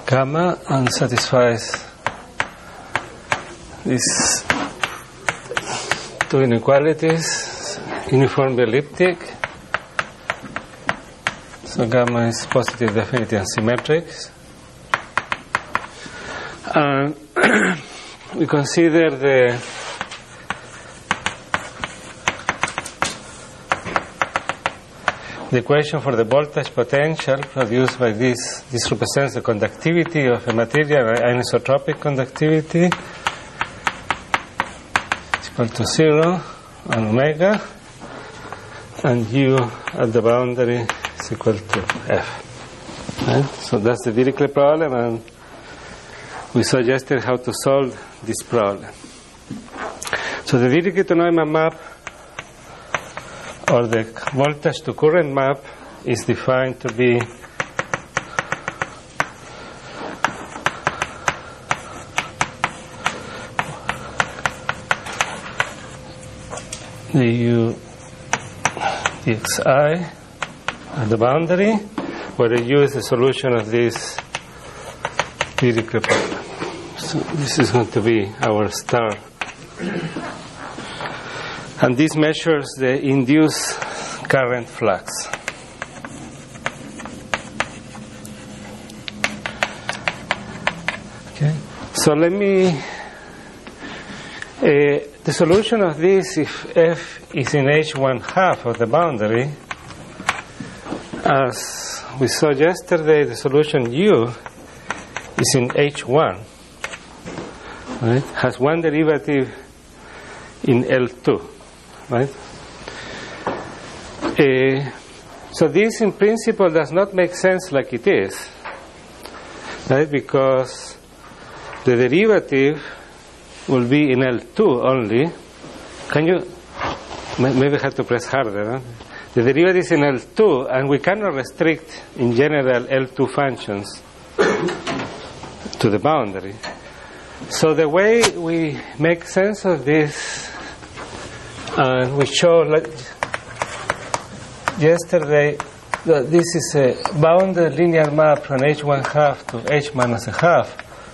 gamma and satisfies these two inequalities, uniformly elliptic. So gamma is positive, definite, and symmetric. And we consider the equation for the voltage potential produced by this. This represents the conductivity of a material, anisotropic conductivity. It's equal to 0 and omega, and U at the boundary is equal to F. Right? So that's the Dirichlet problem, and we suggested how to solve this problem. So the Dirichlet to Neumann map, or the voltage to current map, is defined to be the U dxi at the boundary, where the U is the solution of this Dirichlet problem. So this is going to be our star. And this measures the induced current flux. Okay. So let me. The solution of this, if F is in H1 half of the boundary, as we saw yesterday, the solution U is in H1. Right? Has one derivative in L2. Right? So this in principle does not make sense like it is, right? Because the derivative will be in L2 only. Can you maybe have to press harder, huh? The derivative is in L2, and we cannot restrict in general L2 functions to the boundary. So the way we make sense of this, we showed yesterday that this is a bounded linear map from H1 half to H minus a half.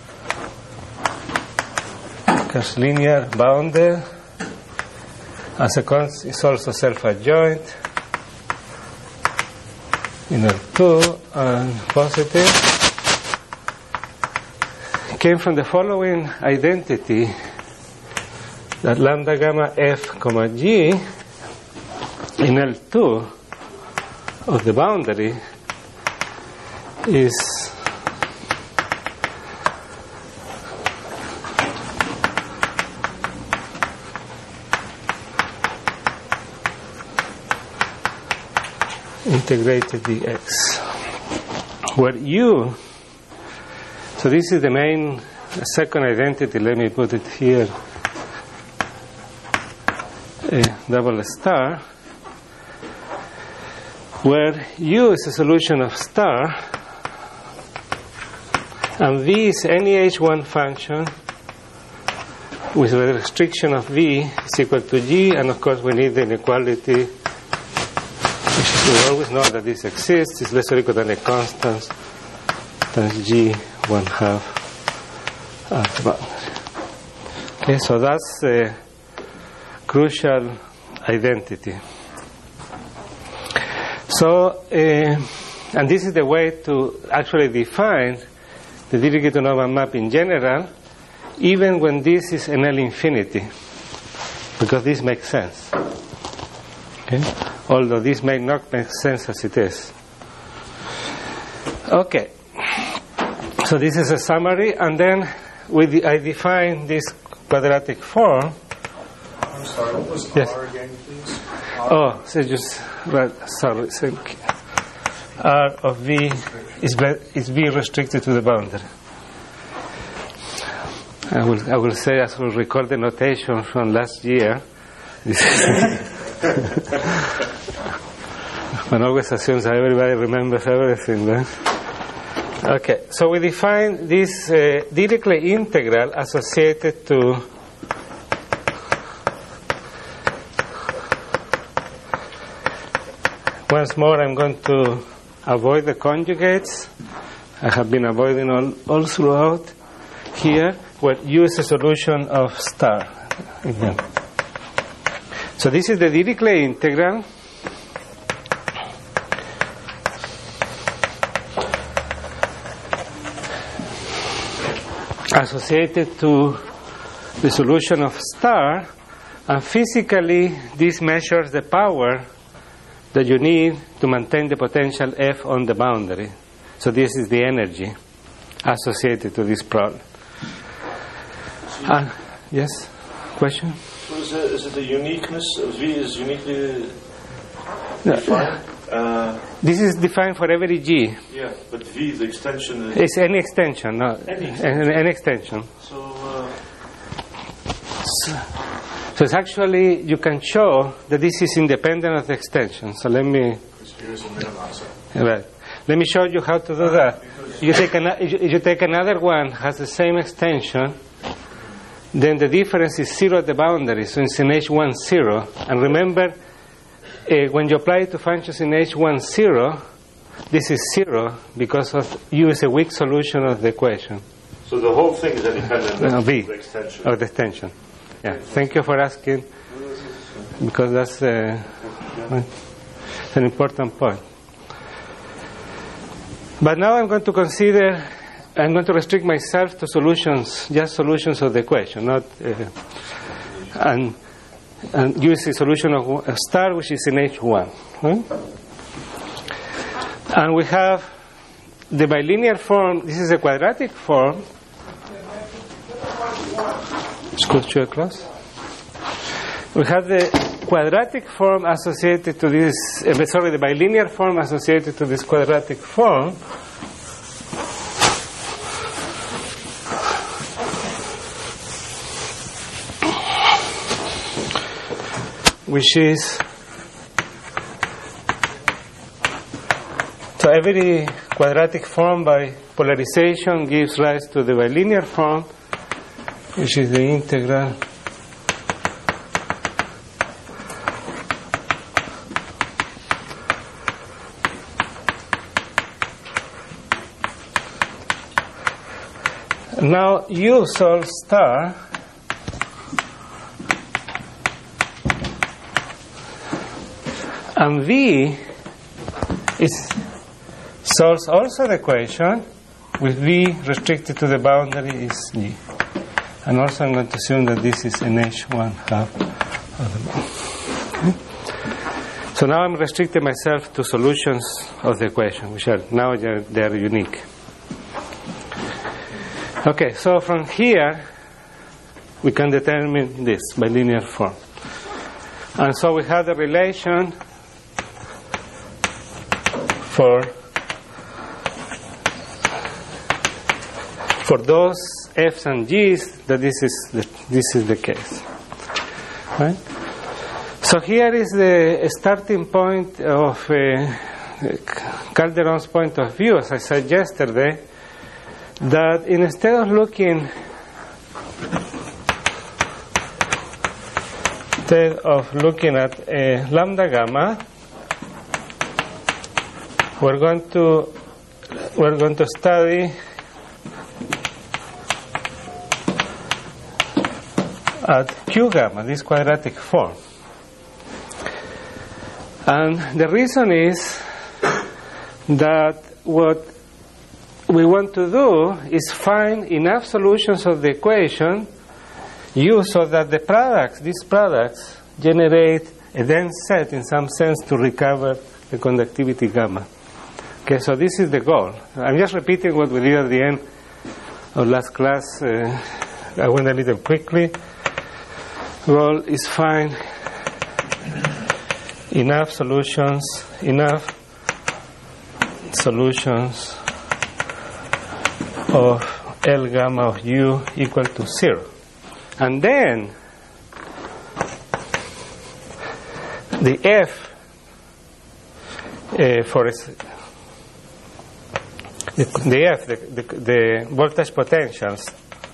Because linear bounded, as a consequence, is also self-adjoint in L2 and positive. Came from the following identity, that lambda gamma F comma G in L2 of the boundary is integrated dx, where U, so this is the main second identity, let me put it here, double star, where U is a solution of star, and V is any H1 function with the restriction of V is equal to G, and of course we need the inequality. We always know that this exists. It's less or equal than a constant times G 1/2 at the boundary. Okay, so that's a crucial identity. So, and this is the way to actually define the Dirichlet to Neumann map in general, even when this is an L infinity, because this makes sense. Okay? Although this may not make sense as it is. Okay. So this is a summary, and then I define this quadratic form. I'm sorry, what was yes. R again, please? Oh, so just right. Sorry. R of V is V restricted to the boundary. I will say, as we record the notation from last year. This is one always assumes that everybody remembers everything, right? Okay, so we define this Dirichlet integral associated to once more I'm going to avoid the conjugates I have been avoiding all throughout here, where U is a solution of star. Again. So this is the Dirichlet integral. Associated to the solution of star, and physically this measures the power that you need to maintain the potential F on the boundary. So this is the energy associated to this problem. Yes? Question? So is it the uniqueness? V is uniquely defined? This is defined for every G. Yeah, but V, the extension is... It's any extension, no? Any extension. So it's actually, you can show that this is independent of the extension. So let me... Right. Let me show you how to do that. You take another one, has the same extension, then the difference is 0 at the boundary, so it's in H1 0. And remember, when you apply it to functions in H1 0, this is 0 because of U is a weak solution of the equation. So the whole thing is independent of V, the extension. of the extension. Yeah. Thank you for asking, because that's an important point. But now I'm going to restrict myself to solutions, just solutions of the equation, not and use the solution of a star, which is in H1. And we have the bilinear form. This is a quadratic form. Could you close? We have the quadratic form associated to this. The bilinear form associated to this quadratic form. Which is, so every quadratic form by polarization gives rise to the bilinear form, which is the integral now U sol star and V solves also the equation with V restricted to the boundary is G. And also I'm going to assume that this is an H1 half of the boundary. Okay? So now I'm restricting myself to solutions of the equation, which are now they are unique. Okay, so from here we can determine this bilinear form. And so we have the relation for those F's and G's that this is the case, right? So here is the starting point of Calderon's point of view, as I said yesterday, that instead of looking at lambda gamma, we're going to study at Q gamma, this quadratic form. And the reason is that what we want to do is find enough solutions of the equation U so that these products generate a dense set in some sense to recover the conductivity gamma. Okay, so this is the goal. I'm just repeating what we did at the end of last class. I went a little quickly. Goal is find enough solutions of L gamma of U equal to 0. And then the F the voltage potentials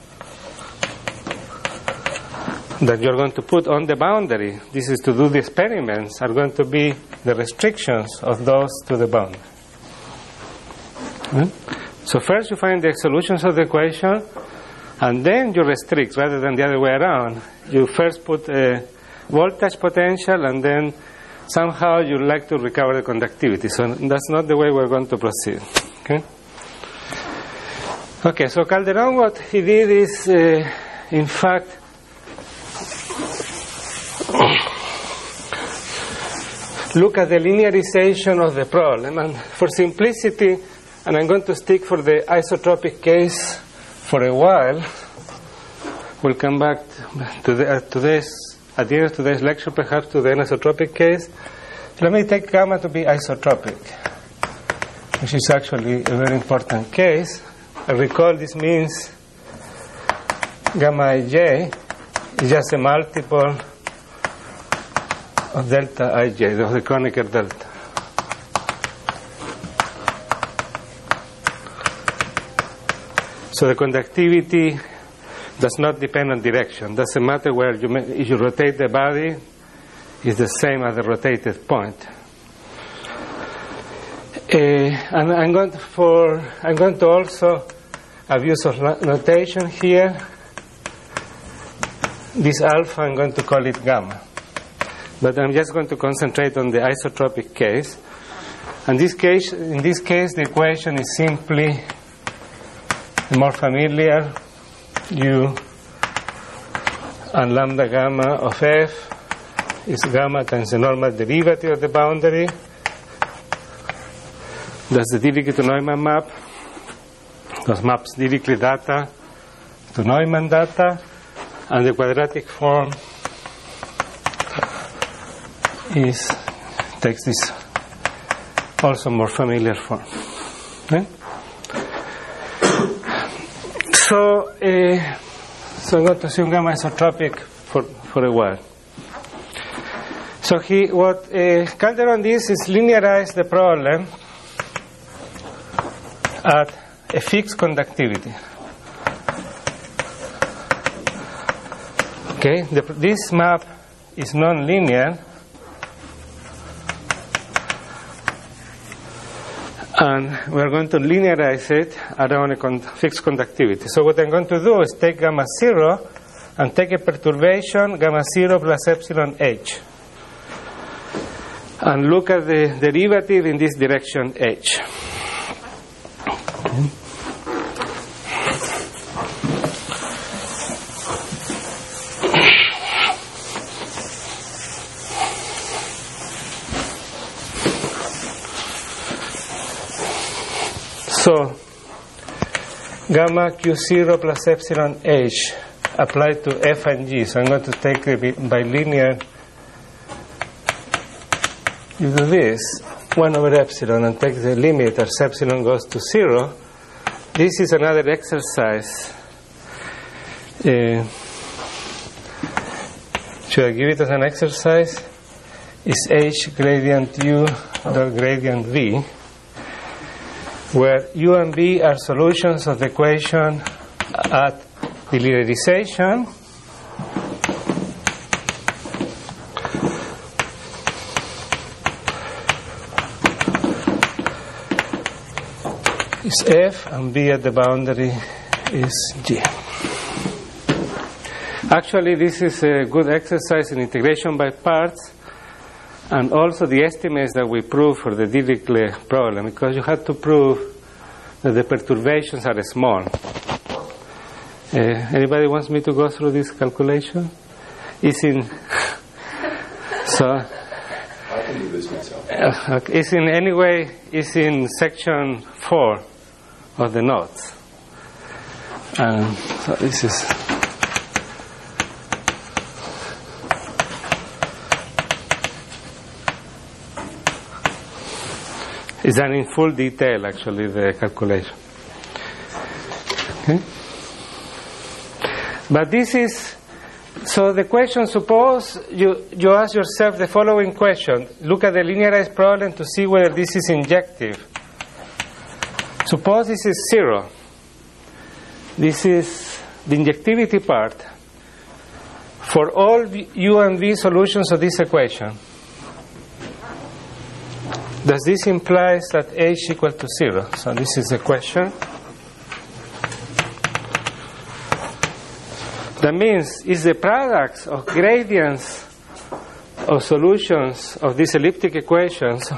that you're going to put on the boundary, this is to do the experiments, are going to be the restrictions of those to the boundary. So first you find the solutions of the equation, and then you restrict rather than the other way around. You first put a voltage potential, and then somehow you like to recover the conductivity. So that's not the way we're going to proceed. Okay, so Calderon, what he did is, in fact, look at the linearization of the problem. And for simplicity, and I'm going to stick for the isotropic case for a while. We'll come back to at the end of today's lecture, perhaps, to the anisotropic case. Let me take gamma to be isotropic, which is actually a very important case. I recall this means gamma ij is just a multiple of delta ij, of the Kronecker delta. So the conductivity does not depend on direction. Doesn't matter where if you rotate the body, it's the same as the rotated point. And I'm going to also have use of notation here. This alpha, I'm going to call it gamma. But I'm just going to concentrate on the isotropic case. And in this case, the equation is simply more familiar. U and lambda gamma of f is gamma times the normal derivative of the boundary. That's the Dirichlet to Neumann map. Those maps Dirichlet data to Neumann data. And the quadratic form takes this also more familiar form. Okay? So I'm going to assume gamma isotropic for a while. So what Calderon did is linearize the problem at a fixed conductivity. Okay, this map is non-linear, and we're going to linearize it around a fixed conductivity. So what I'm going to do is take gamma 0 and take a perturbation gamma 0 plus epsilon h, and look at the derivative in this direction h. So gamma q0 plus epsilon h applied to f and g. So I'm going to take the bilinear. You do this 1 over epsilon and take the limit as epsilon goes to 0. This is another exercise. Should I give it as an exercise? Is h gradient u dot gradient v, where u and v are solutions of the equation at the linearization. Is f, and v at the boundary is g. Actually, this is a good exercise in integration by parts, and also the estimates that we proved for the Dirichlet problem, because you had to prove that the perturbations are small. Anybody wants me to go through this calculation? It's in so I can do this myself. It's in anyway. It's in section 4 of the notes, and so this is. It's done in full detail, actually, the calculation. Okay? But this is, so the question, suppose you ask yourself the following question. Look at the linearized problem to see whether this is injective. Suppose this is 0. This is the injectivity part for all u and v solutions of this equation. Does this imply that h equal to 0? So this is the question. That means it's the products of gradients of solutions of these elliptic equations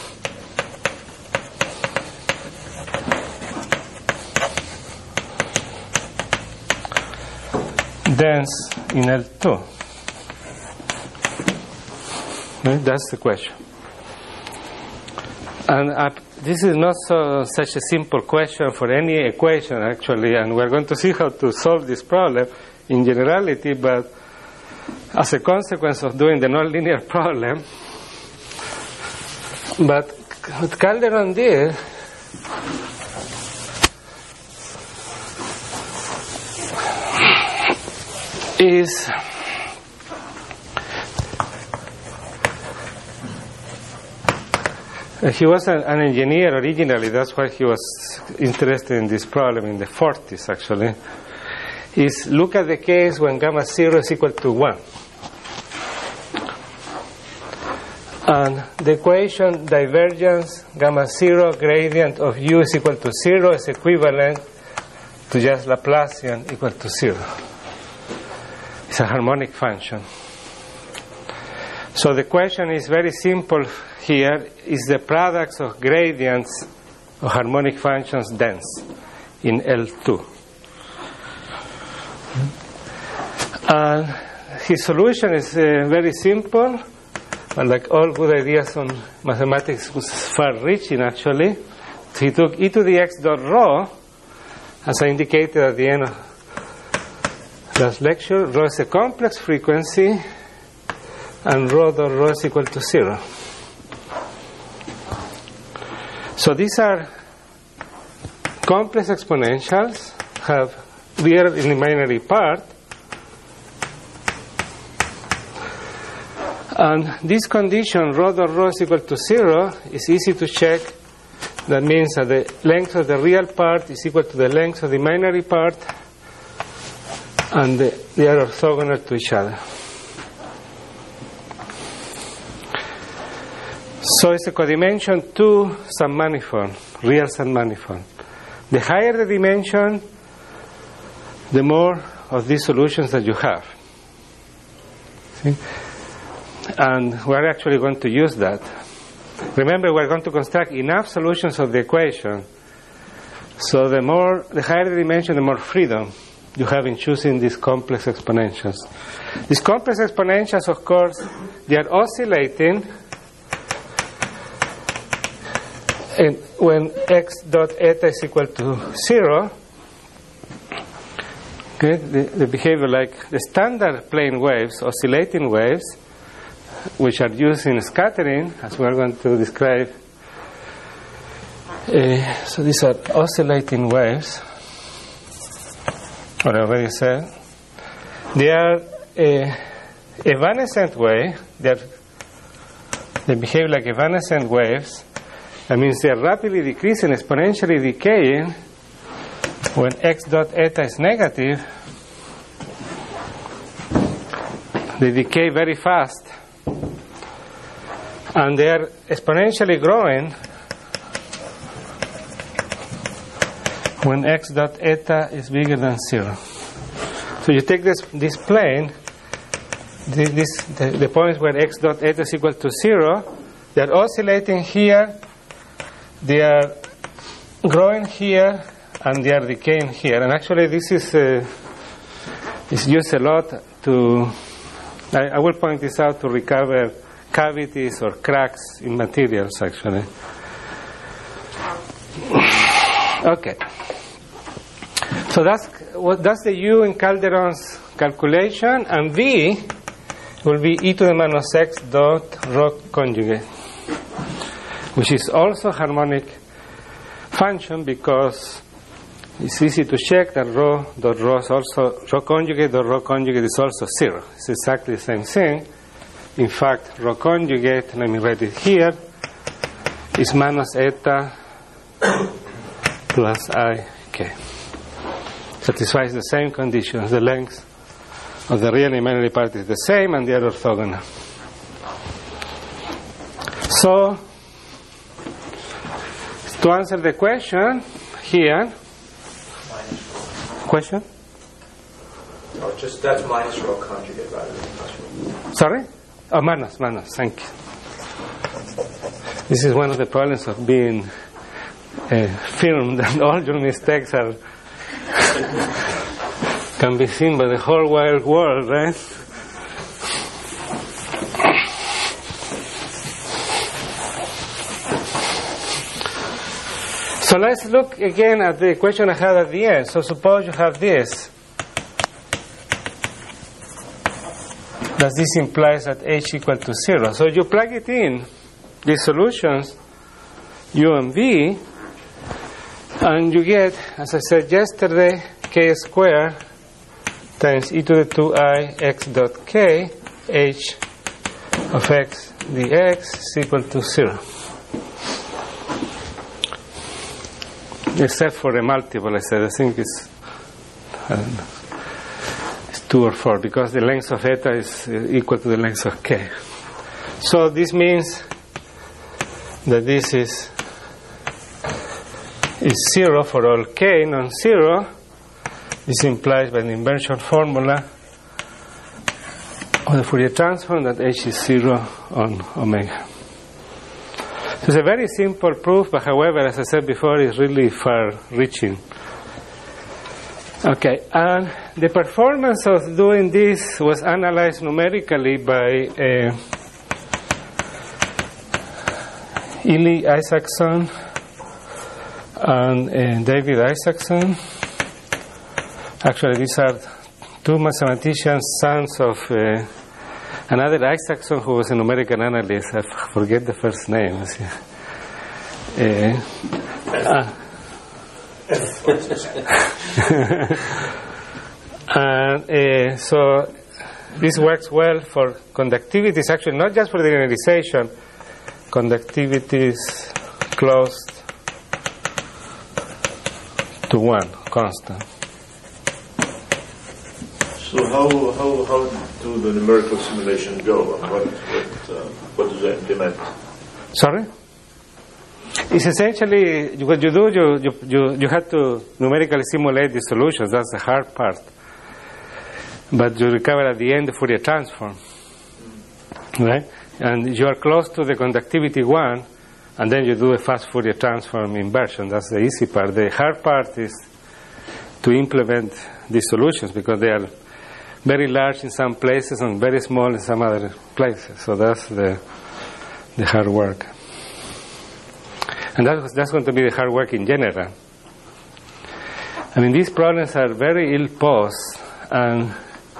dense in L2. Okay, that's the question. And this is not such a simple question for any equation, actually, and we're going to see how to solve this problem in generality, but as a consequence of doing the nonlinear problem. But what Calderon did is he was an engineer originally. That's why he was interested in this problem in the 40s, actually. Is look at the case when gamma 0 is equal to 1. And the equation divergence gamma 0 gradient of u is equal to 0 is equivalent to just Laplacian equal to 0. It's a harmonic function. So the question is very simple here. Is the products of gradients of harmonic functions dense in L2? And his solution is very simple. And like all good ideas on mathematics, was far-reaching, actually. So he took e to the x dot rho, as I indicated at the end of last lecture. Rho is a complex frequency, and rho dot rho is equal to 0. So these are complex exponentials, have real and imaginary part. And this condition, rho dot rho is equal to 0, is easy to check. That means that the length of the real part is equal to the length of the imaginary part, and they are orthogonal to each other. So it's a codimension 2 submanifold, real submanifold. The higher the dimension, the more of these solutions that you have. See? And we're actually going to use that. Remember, we're going to construct enough solutions of the equation. So the higher the dimension, the more freedom you have in choosing these complex exponentials. These complex exponentials, of course, they are oscillating. And when x dot eta is equal to 0, okay, they behave like the standard plane waves, oscillating waves, which are used in scattering, as we are going to describe. So these are oscillating waves, what I already said. They are a evanescent wave. They behave like evanescent waves. That means they are rapidly decreasing, exponentially decaying. When x dot eta is negative, they decay very fast. And they are exponentially growing when x dot eta is bigger than 0. So you take this plane, the points where x dot eta is equal to 0, they are oscillating here, they are growing here, and they are decaying here. And actually this is used a lot to, I will point this out, to recover cavities or cracks in materials, actually. Okay. So that's the U in Calderon's calculation, and V will be e to the minus x dot rho conjugate, which is also harmonic function because it's easy to check that rho dot rho is also rho conjugate dot rho conjugate is also 0. It's exactly the same thing. In fact, rho conjugate, let me write it here, is minus eta plus ik. Satisfies the same conditions. The length of the real and imaginary part is the same, and they are orthogonal. So, to answer the question here, question? Are Just that's minus rho conjugate rather than plus rho. Sorry? Oh, minus, thank you. This is one of the problems of being filmed, and all your mistakes can be seen by the whole wide world, right? So let's look again at the equation I had at the end. So suppose you have this. That this implies that h equal to 0. So you plug it in, these solutions, u and v, and you get, as I said yesterday, k squared times e to the 2I x dot k, h of x dx is equal to 0. Except for a multiple, I said, I think it's 2 or 4, because the length of eta is equal to the length of k. So this means that this is 0 for all k non-zero. This implies by the inversion formula of the Fourier transform that h is 0 on omega. It's a very simple proof, but however, as I said before, it's really far-reaching. Okay, and the performance of doing this was analyzed numerically by Eli Isaacson and David Isaacson. Actually, these are two mathematicians, sons of another Isaacson who was a numerical analyst. I forget the first name. And so this works well for conductivities, actually not just for the linearization, conductivities closed to 1, constant. So how do the numerical simulation go? And what does that implement? Sorry? It's essentially what you do. You have to numerically simulate the solutions. That's the hard part. But you recover at the end the Fourier transform, right? And you are close to the conductivity 1, and then you do a fast Fourier transform inversion. That's the easy part. The hard part is to implement these solutions, because they are very large in some places and very small in some other places. So that's the hard work. And that's going to be the hard work in general. I mean, these problems are very ill posed, and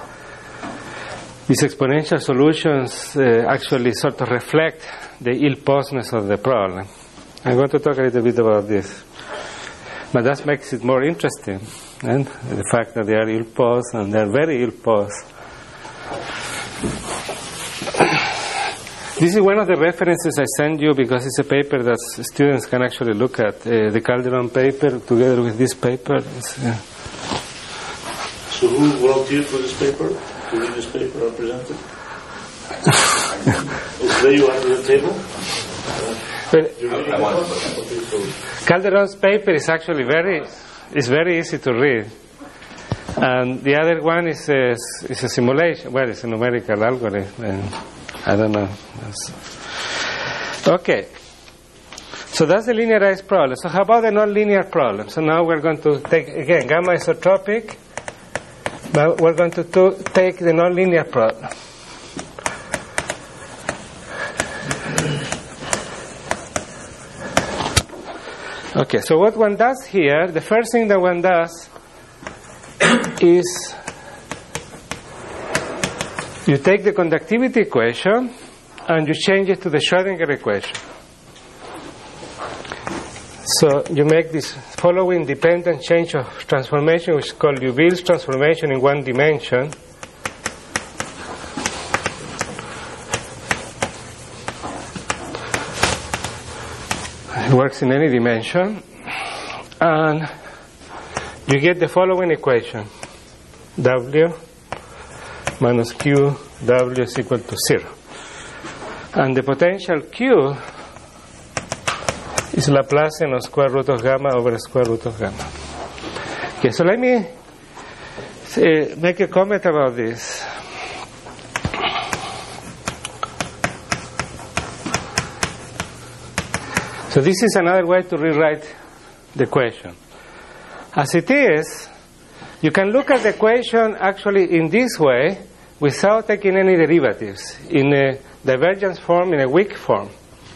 these exponential solutions actually sort of reflect the ill-posedness of the problem. I'm going to talk a little bit about this. But that makes it more interesting, and the fact that they are ill-posed, and they're very ill-posed. This is one of the references I send you, because it's a paper that students can actually look at, the Calderon paper together with this paper. So who volunteered for this paper? To read this paper or present it? Is there you under the table? Calderon's paper is actually very easy to read. And the other one is a simulation. Well, it's a numerical algorithm. And I don't know. Okay. So that's the linearized problem. So how about the nonlinear problem? So now we're going to take, again, gamma isotropic, but we're going to take the nonlinear problem. Okay, so what one does here, the first thing that one does is you take the conductivity equation and you change it to the Schrödinger equation. So you make this following dependent change of transformation, which is called Liouville's transformation in one dimension. It works in any dimension. And you get the following equation. W minus Q, W is equal to 0. And the potential Q is Laplacian of square root of gamma over square root of gamma. Okay, so let me make a comment about this. So this is another way to rewrite the equation. As it is, you can look at the equation actually in this way without taking any derivatives, in a divergence form, in a weak form.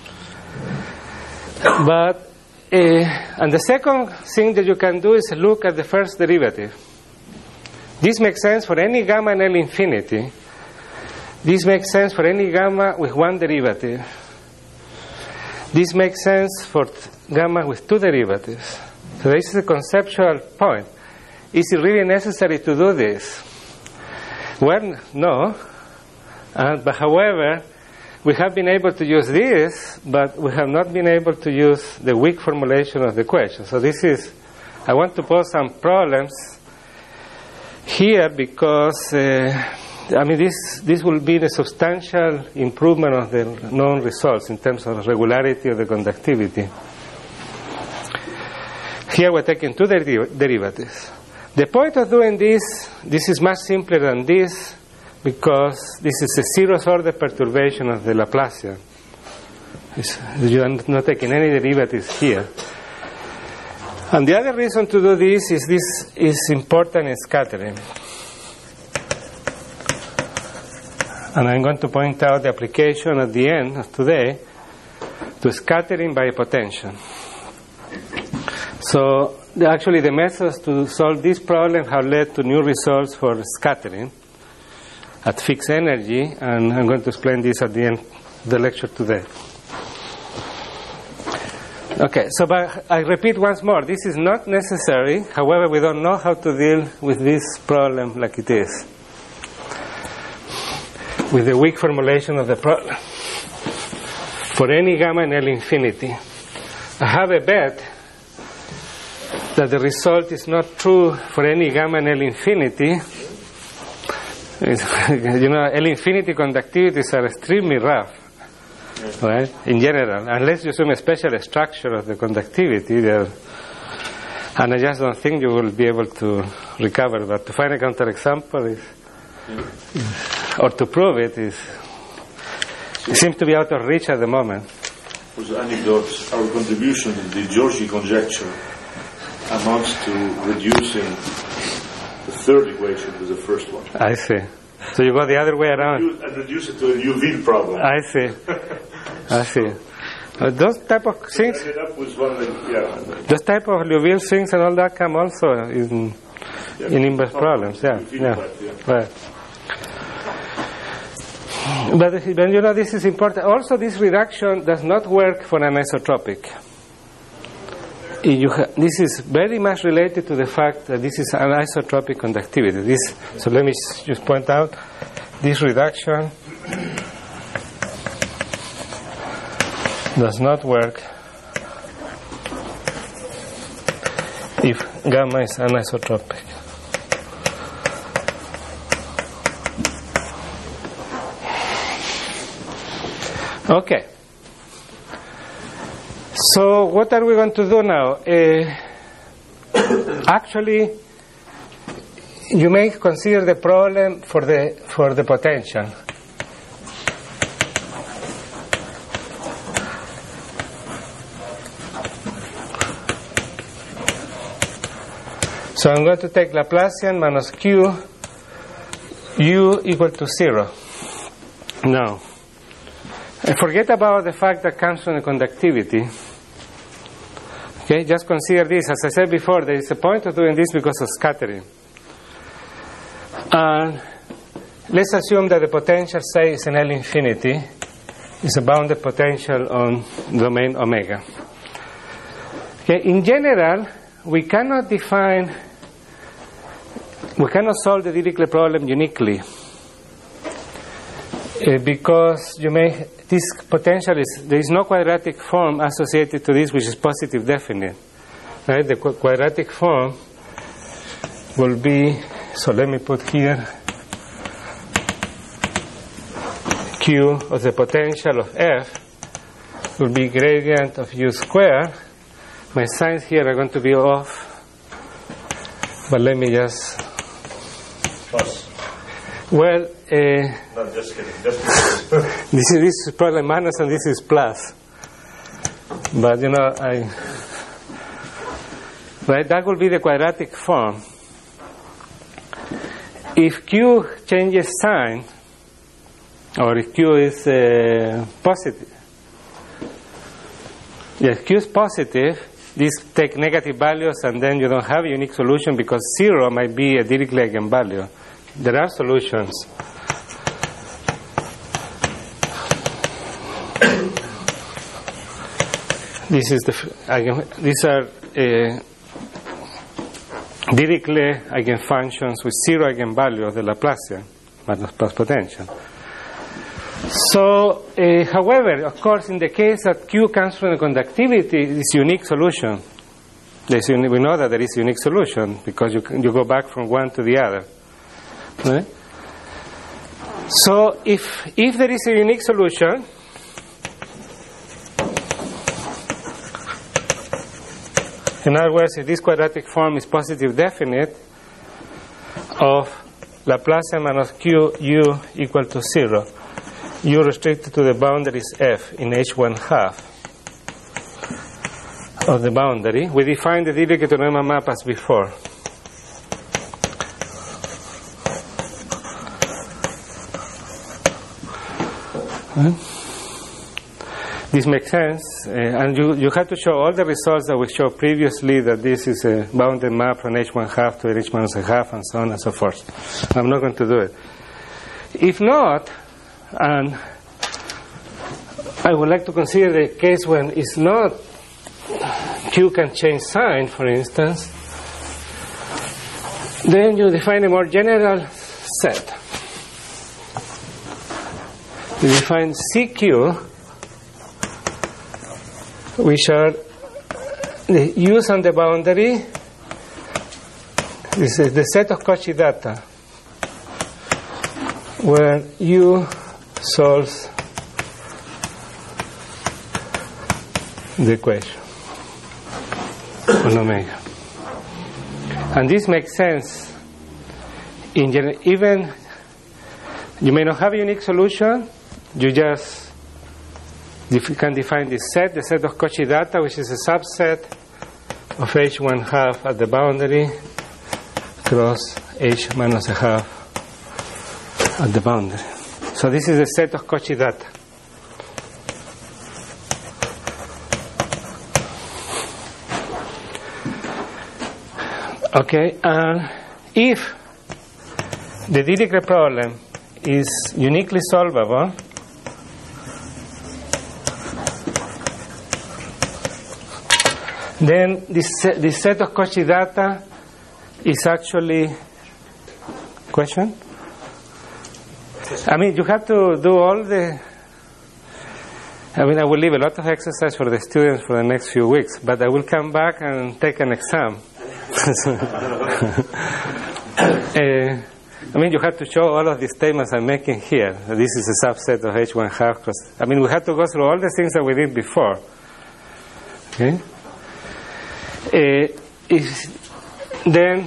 But and the second thing that you can do is look at the first derivative. This makes sense for any gamma in L infinity. This makes sense for any gamma with one derivative. This makes sense for gamma with two derivatives. So this is a conceptual point. Is it really necessary to do this? Well, no. But however, we have been able to use this, but we have not been able to use the weak formulation of the equation. So this is, I want to pose some problems here because, this will be the substantial improvement of the known results in terms of regularity of the conductivity. Here we're taking two derivatives. The point of doing this is much simpler than this, because this is a zeroth order perturbation of the Laplacian. You are not taking any derivatives here. And the other reason to do this is important in scattering. And I'm going to point out the application at the end of today to scattering by potential. So actually the methods to solve this problem have led to new results for scattering at fixed energy, and I'm going to explain this at the end of the lecture today. Okay, so but I repeat once more, this is not necessary. However, we don't know how to deal with this problem like it is, with the weak formulation of the problem for any gamma in L infinity. I have a bet that the result is not true for any gamma in L infinity. L infinity conductivities are extremely rough, right? In general, unless you assume a special structure of the conductivity there. And I just don't think you will be able to recover. But to find a counterexample or to prove it seems to be out of reach at the moment. For the anecdotes, our contribution to the Giorgi conjecture amounts to reducing the third equation to the first one. I see. So you go the other way around. And reduce it to a Liouville problem. I see. I see. Those type of things. Ended up with one that, those type of Liouville things and all that come also in inverse problems. Yeah. Right. But this is important. Also, this reduction does not work for anisotropic. This is very much related to the fact that this is anisotropic conductivity. So let me just point out this reduction does not work if gamma is anisotropic. Okay. So what are we going to do now? Actually, you may consider the problem for the potential. So I'm going to take Laplacian minus Q, U equal to 0. Now, forget about the fact that comes from the conductivity. Okay, just consider this. As I said before, there is a point of doing this because of scattering. And let's assume that the potential, say, is an L infinity. It's a bounded potential on domain omega. Okay, in general, we cannot solve the Dirichlet problem uniquely. Because this potential there is no quadratic form associated to this which is positive definite. Right? The quadratic form will be, so let me put here Q of the potential of F will be gradient of U squared. My signs here are going to be off, but let me just Plus. Well, Not just kidding. Just kidding. this is probably minus and this is plus. But right, that will be the quadratic form. If Q changes sign, or if Q is positive, if Q is positive, these take negative values and then you don't have a unique solution because 0 might be a Dirichlet eigenvalue. There are solutions. These are Dirichlet eigenfunctions with 0 eigenvalue of the Laplacian plus potential. So, however, of course, in the case that Q comes from the conductivity, it's unique solution. We know that there is a unique solution because you go back from one to the other. Right? So, if there is a unique solution, in other words, if this quadratic form is positive definite of Laplacian minus Q u equal to 0, u restricted to the boundaries f in h1 half of the boundary, we define the Dirichlet to Neumann map as before. This makes sense, and you have to show all the results that we showed previously, that this is a bounded map from h1 half to h minus a half, and so on and so forth. I'm not going to do it. If not, and I would like to consider the case when it's not Q can change sign, for instance, then you define a more general set. You define CQ, which are the U's on the boundary. This is the set of Cauchy data where U solves the equation on omega. And this makes sense in general. Even you may not have a unique solution, you just can define this set, the set of Cauchy data, which is a subset of h1 half at the boundary cross h minus a half at the boundary. So this is a set of Cauchy data. Okay, and if the Dirichlet problem is uniquely solvable, then this set of Cauchy data is actually question? I mean, you have to do all the... I mean, I will leave a lot of exercise for the students for the next few weeks, but I will come back and take an exam. I mean, you have to show all of the statements I'm making here. This is a subset of h1 half. I mean, we have to go through all the things that we did before. Okay? Then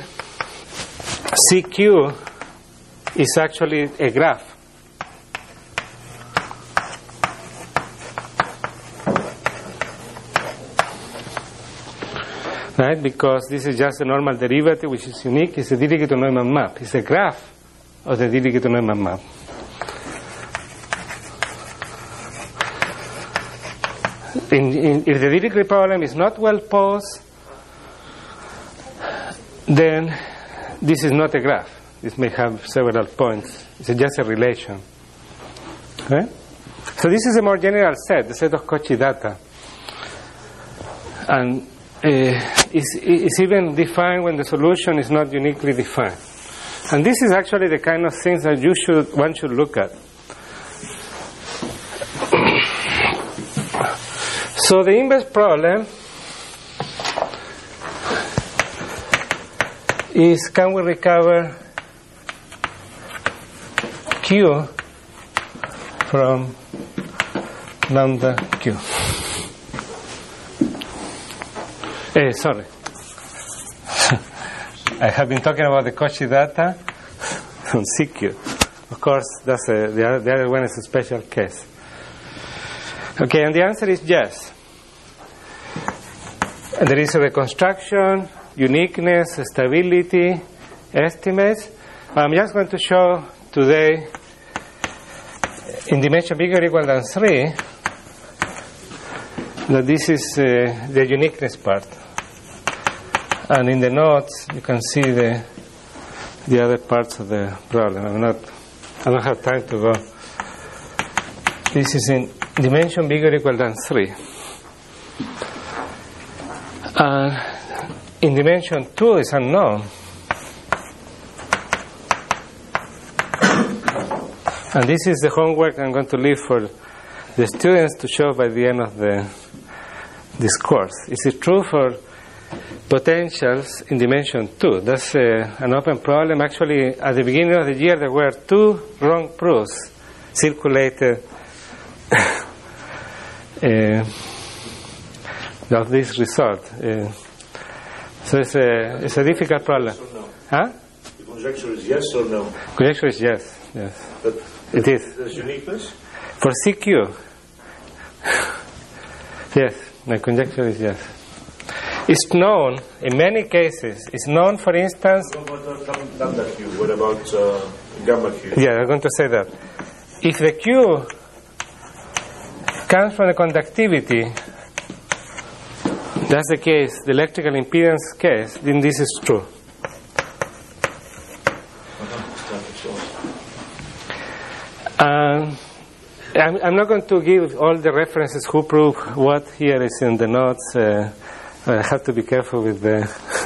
CQ is actually a graph. Right? Because this is just a normal derivative which is unique. It's a Dirichlet to Neumann map. It's a graph of the Dirichlet to Neumann map. If the Dirichlet problem is not well posed, then this is not a graph. This may have several points. It's just a relation. Okay? So this is a more general set, the set of Cauchy data. And it's even defined when the solution is not uniquely defined. And this is actually the kind of things that one should look at. So the inverse problem is, can we recover Q from lambda Q? Sorry. I have been talking about the Cauchy data. on CQ. Of course, that's the other one is a special case. Okay, and the answer is yes. And there is a reconstruction, uniqueness, stability, estimates. I'm just going to show today in dimension bigger or equal than 3 that this is the uniqueness part. And in the notes you can see the other parts of the problem. I don't have time to go. This is in dimension bigger or equal than 3. In dimension 2 is unknown. And this is the homework I'm going to leave for the students to show by the end of this course. Is it true for potentials in dimension 2? That's an open problem. Actually, at the beginning of the year, there were 2 wrong proofs circulated of this result. So it's a difficult problem. No. Huh? The conjecture is yes or no? Conjecture is yes. Yes. But it is. There's uniqueness? For CQ. Yes, my conjecture is yes. It's known in many cases. It's known, for instance. What about lambda Q? What about gamma Q? Yeah, I'm going to say that. If the Q comes from the conductivity, that's the case, the electrical impedance case, then this is true. I'm not going to give all the references who prove what here is in the notes. I have to be careful with the...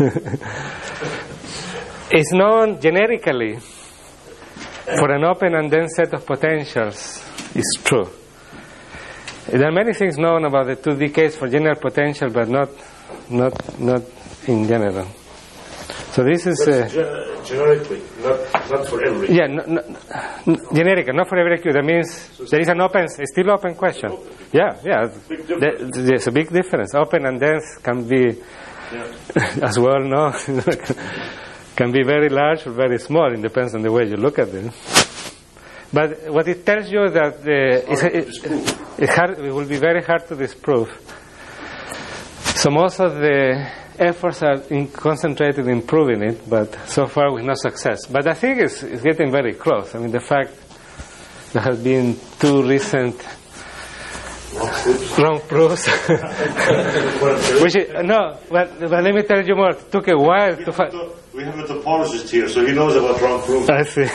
It's known generically for an open and dense set of potentials. It's true. There are many things known about the 2D case for general potential, but not in general. So this is generically, not for every. Yeah, generic, not for every Q. That means there is an open, still open question. Yeah. There's a big difference. Open and dense can be, as well known, can be very large or very small. It depends on the way you look at them. But what it tells you that it will be very hard to disprove. So most of the efforts are concentrated in proving it, but so far with no success. But I think it's getting very close. I mean, the fact there has been 2 recent wrong proofs. But let me tell you more. It took a while to find. We have a topologist here, so he knows about wrong proofs. I see.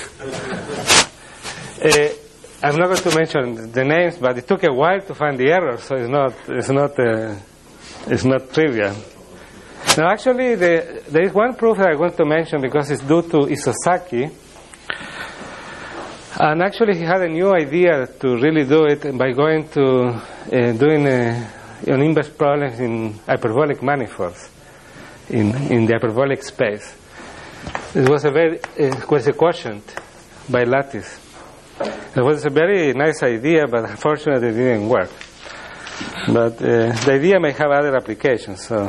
I'm not going to mention the names, but it took a while to find the error, so it's not trivial. Now, actually, there is one proof that I want to mention because it's due to Isozaki. And actually, he had a new idea to really do it by going to doing an inverse problems in hyperbolic manifolds, in the hyperbolic space. It was a quotient by lattice. It was a very nice idea, but unfortunately, it didn't work. But the idea may have other applications. So.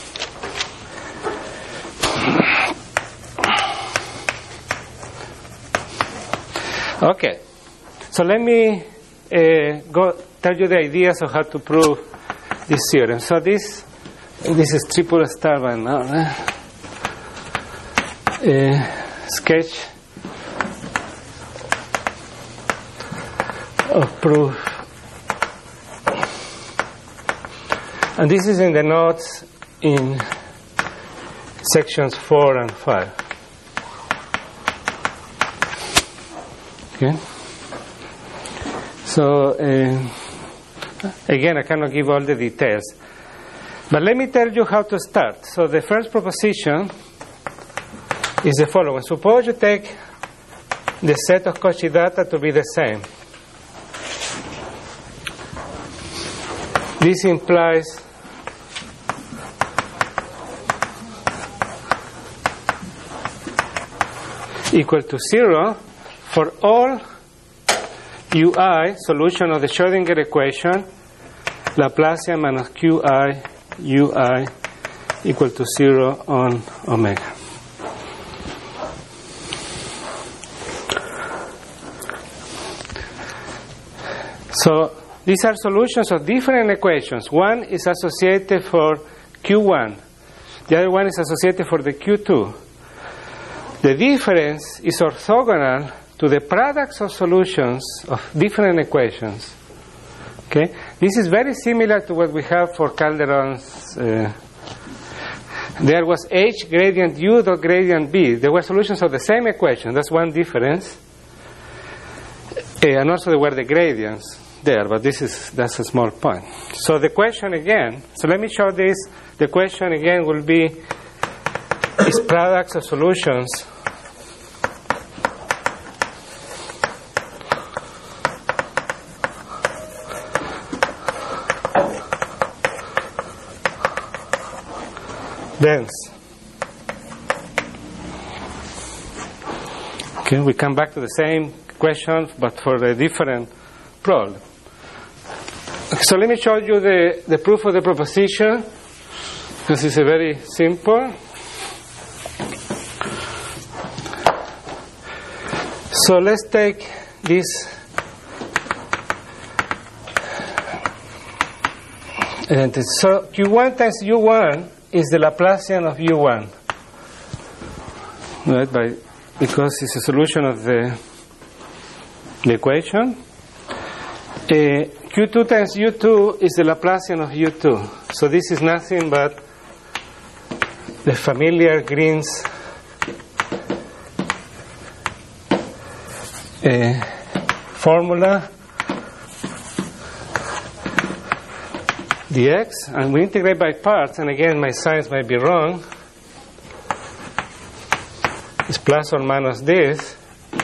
Okay, so let me go tell you the ideas of how to prove this theorem. So this is triple star by now. Sketch of proof, and this is in the notes in sections 4 and 5. Okay. So again, I cannot give all the details, but let me tell you how to start. So the first proposition is the following: suppose you take the set of Cauchy data to be the same. This implies equal to 0 for all ui, solution of the Schrödinger equation, Laplacian minus qi ui equal to 0 on omega. So these are solutions of different equations. One is associated for Q1. The other one is associated for the Q2. The difference is orthogonal to the products of solutions of different equations. Okay? This is very similar to what we have for Calderon's. There was H gradient U dot gradient B. There were solutions of the same equation. That's one difference. And also there were the gradients there, but that's a small point. So the question again, so let me show this. The question again will be, is products of solutions dense? Okay, we come back to the same question, but for a different problem. So let me show you the proof of the proposition. This is a very simple. So let's take this. And so Q1 times U1 is the Laplacian of U1. Right? Because it's a solution of the equation. Q2 times U2 is the Laplacian of U2. So this is nothing but the familiar Green's formula dx, and we integrate by parts, and again my signs might be wrong. It's plus or minus this.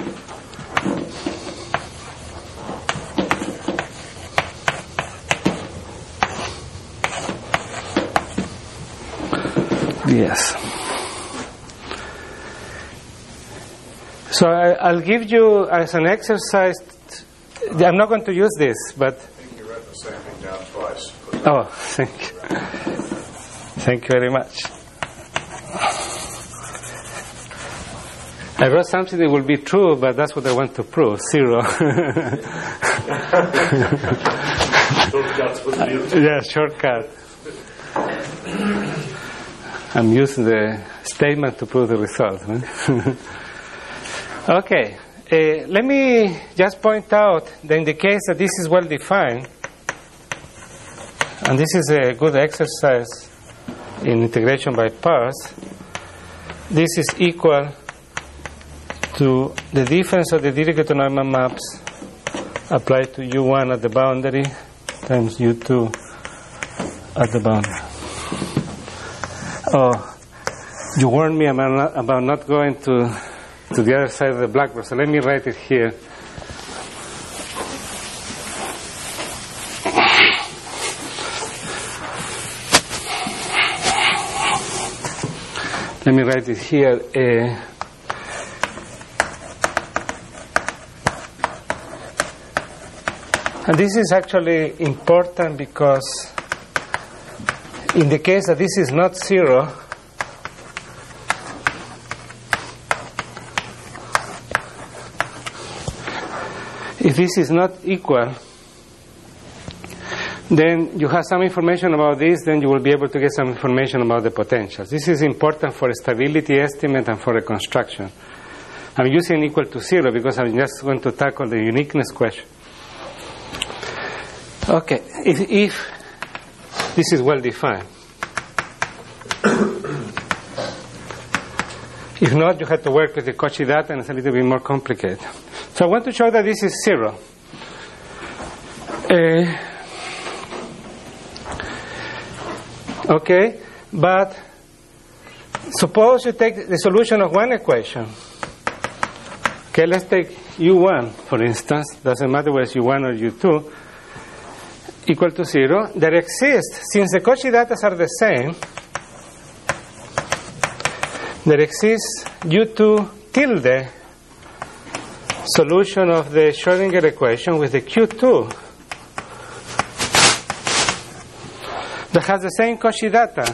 Yes. So I'll give you as an exercise. I'm not going to use this, but. I think you wrote the same thing down twice. Oh, thank you. Thank you very much. I wrote something that will be true, but that's what I want to prove. 0. Shortcuts with you. Yeah, shortcut. I'm using the statement to prove the result. Right? Okay. Let me just point out that in the case that this is well defined, and this is a good exercise in integration by parts, this is equal to the difference of the Dirichlet to Neumann maps applied to U1 at the boundary times U2 at the boundary. Oh, you warned me about not going to the other side of the blackboard, so let me write it here. Let me write it here. And this is actually important because in the case that this is not 0, if this is not equal, then you have some information about this, then you will be able to get some information about the potentials. This is important for a stability estimate and for reconstruction. I'm using equal to 0 because I'm just going to tackle the uniqueness question. Okay, if this is well defined. If not, you have to work with the Cauchy data, and it's a little bit more complicated. So I want to show that this is 0. Okay, but suppose you take the solution of one equation. Okay, let's take U1, for instance. Doesn't matter whether it's U1 or U2. Equal to 0. There exists, since the Cauchy data are the same, there exists U2 tilde solution of the Schrödinger equation with the Q2 that has the same Cauchy data.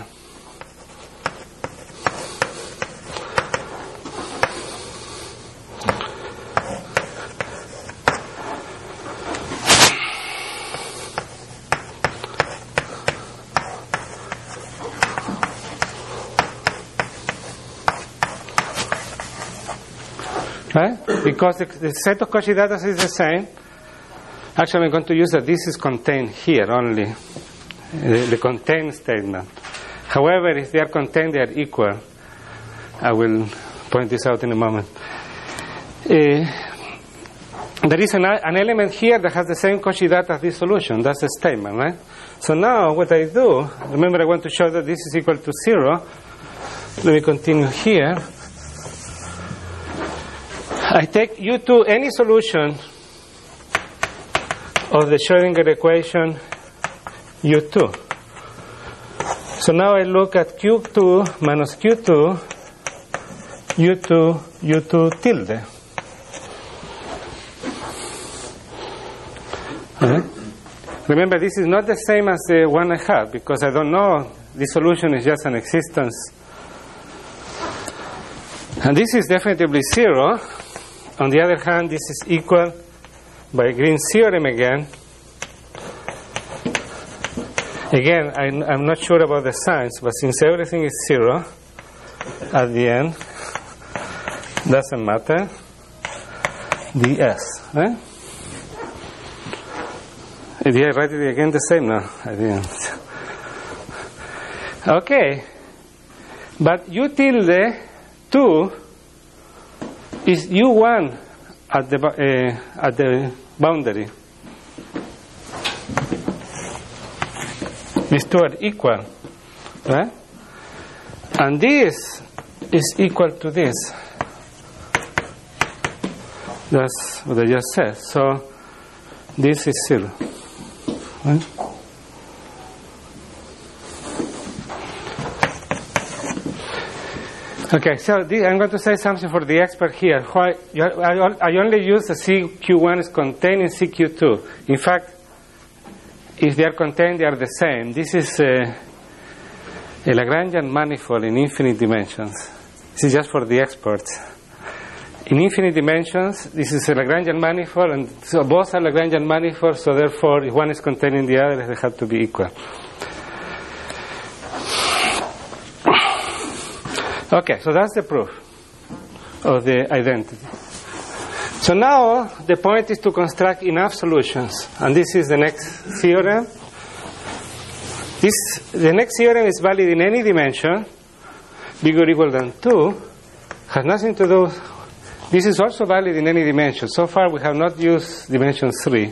Right? Because the set of Cauchy data is the same. Actually, I'm going to use that this is contained here only, the contained statement. However, if they are contained, they are equal. I will point this out in a moment. There is an element here that has the same Cauchy data as this solution. That's a statement, right? So now what I do, remember I want to show that this is equal to 0. Let me continue here. I take U2, any solution of the Schrödinger equation U2. So now I look at Q2 minus Q2, U2, U2 tilde. Remember, this is not the same as the one I had, because I don't know. This solution is just an existence. And this is definitely 0. On the other hand, this is equal by Green's theorem again. Again, I'm not sure about the signs, but since everything is 0 at the end, doesn't matter. ds, right? Did I write it again the same? No, I didn't. Okay. But U tilde 2 is U1 at the boundary. These two are equal, right? And this is equal to this. That's what I just said. So this is 0. Right? Okay, so I'm going to say something for the expert here. I only use the CQ1 is contained in CQ2. In fact, if they are contained, they are the same. This is a Lagrangian manifold in infinite dimensions. This is just for the experts. In infinite dimensions, this is a Lagrangian manifold, and so both are Lagrangian manifolds, so therefore, if one is contained in the other, they have to be equal. Okay, so that's the proof of the identity. So now, the point is to construct enough solutions, and this is the next theorem. The next theorem is valid in any dimension, bigger or equal than 2, has nothing to do. This is also valid in any dimension. So far, we have not used dimension 3.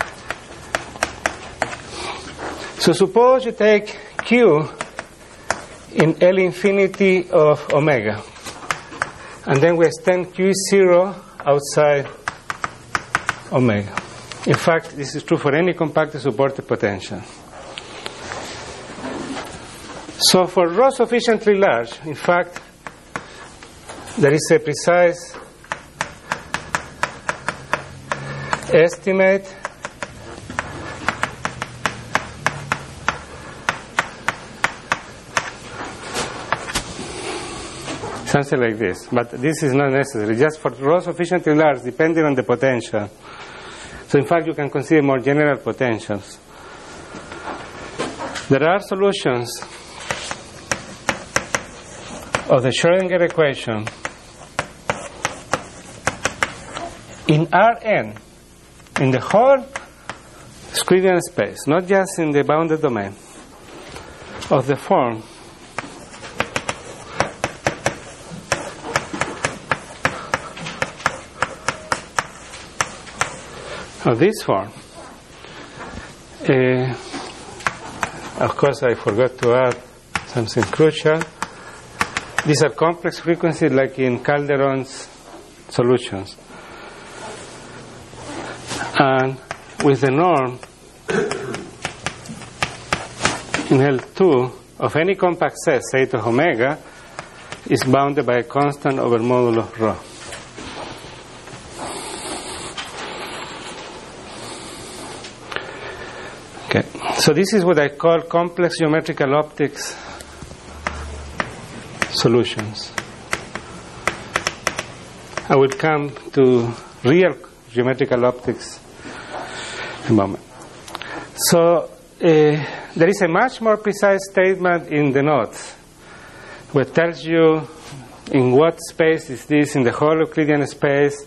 So suppose you take Q in L infinity of omega, and then we extend Q0 outside omega. In fact, this is true for any compactly supported potential. So for ρ sufficiently large, in fact, there is a precise estimate something like this, but this is not necessary. Just for ρ sufficiently large, depending on the potential. So in fact, you can consider more general potentials. There are solutions of the Schrödinger equation in Rn, in the whole Euclidean space, not just in the bounded domain, of the form of this form. Of course, I forgot to add something crucial. These are complex frequencies like in Calderon's solutions. And with the norm in L2 of any compact set, say to omega, is bounded by a constant over modulo ρ. Okay, so this is what I call complex geometrical optics solutions. I will come to real geometrical optics in a moment. So there is a much more precise statement in the notes which tells you in what space is this in the whole Euclidean space,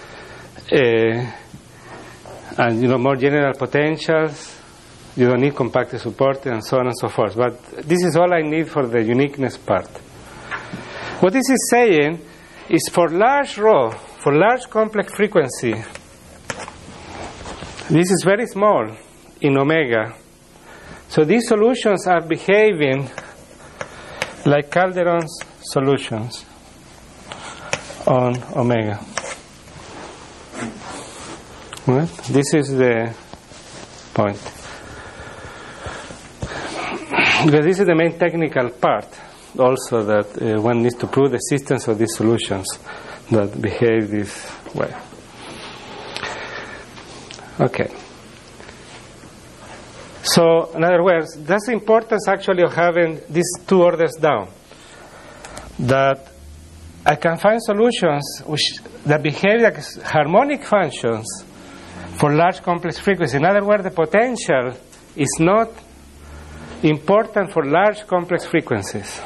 and more general potentials. You don't need compactly supported and so on and so forth. But this is all I need for the uniqueness part. What this is saying is for large rho, for large complex frequency, this is very small in omega. So these solutions are behaving like Calderon's solutions on omega. Right? This is the point. Because this is the main technical part also that one needs to prove the existence of these solutions that behave this way. Okay. So, in other words, that's the importance actually of having these two orders down. That I can find solutions that behave like harmonic functions for large complex frequencies. In other words, the potential is not important for large complex frequencies.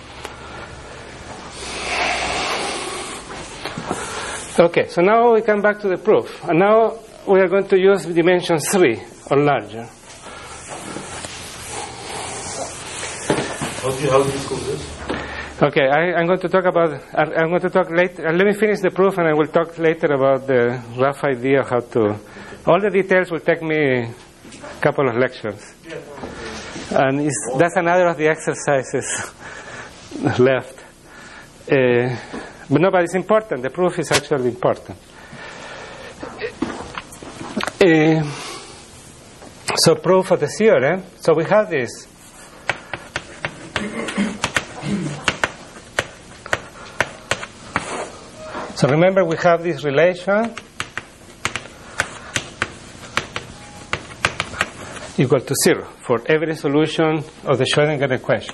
Okay, so now we come back to the proof. And now we are going to use dimension 3 or larger. How do you prove this? Okay, I'm going to talk later. Let me finish the proof and I will talk later about the rough idea of how to. All the details will take me a couple of lectures. And that's another of the exercises left. But it's important. The proof is actually important. So proof of the theorem. So we have this. So remember we have this relation equal to 0 for every solution of the Schrödinger equation.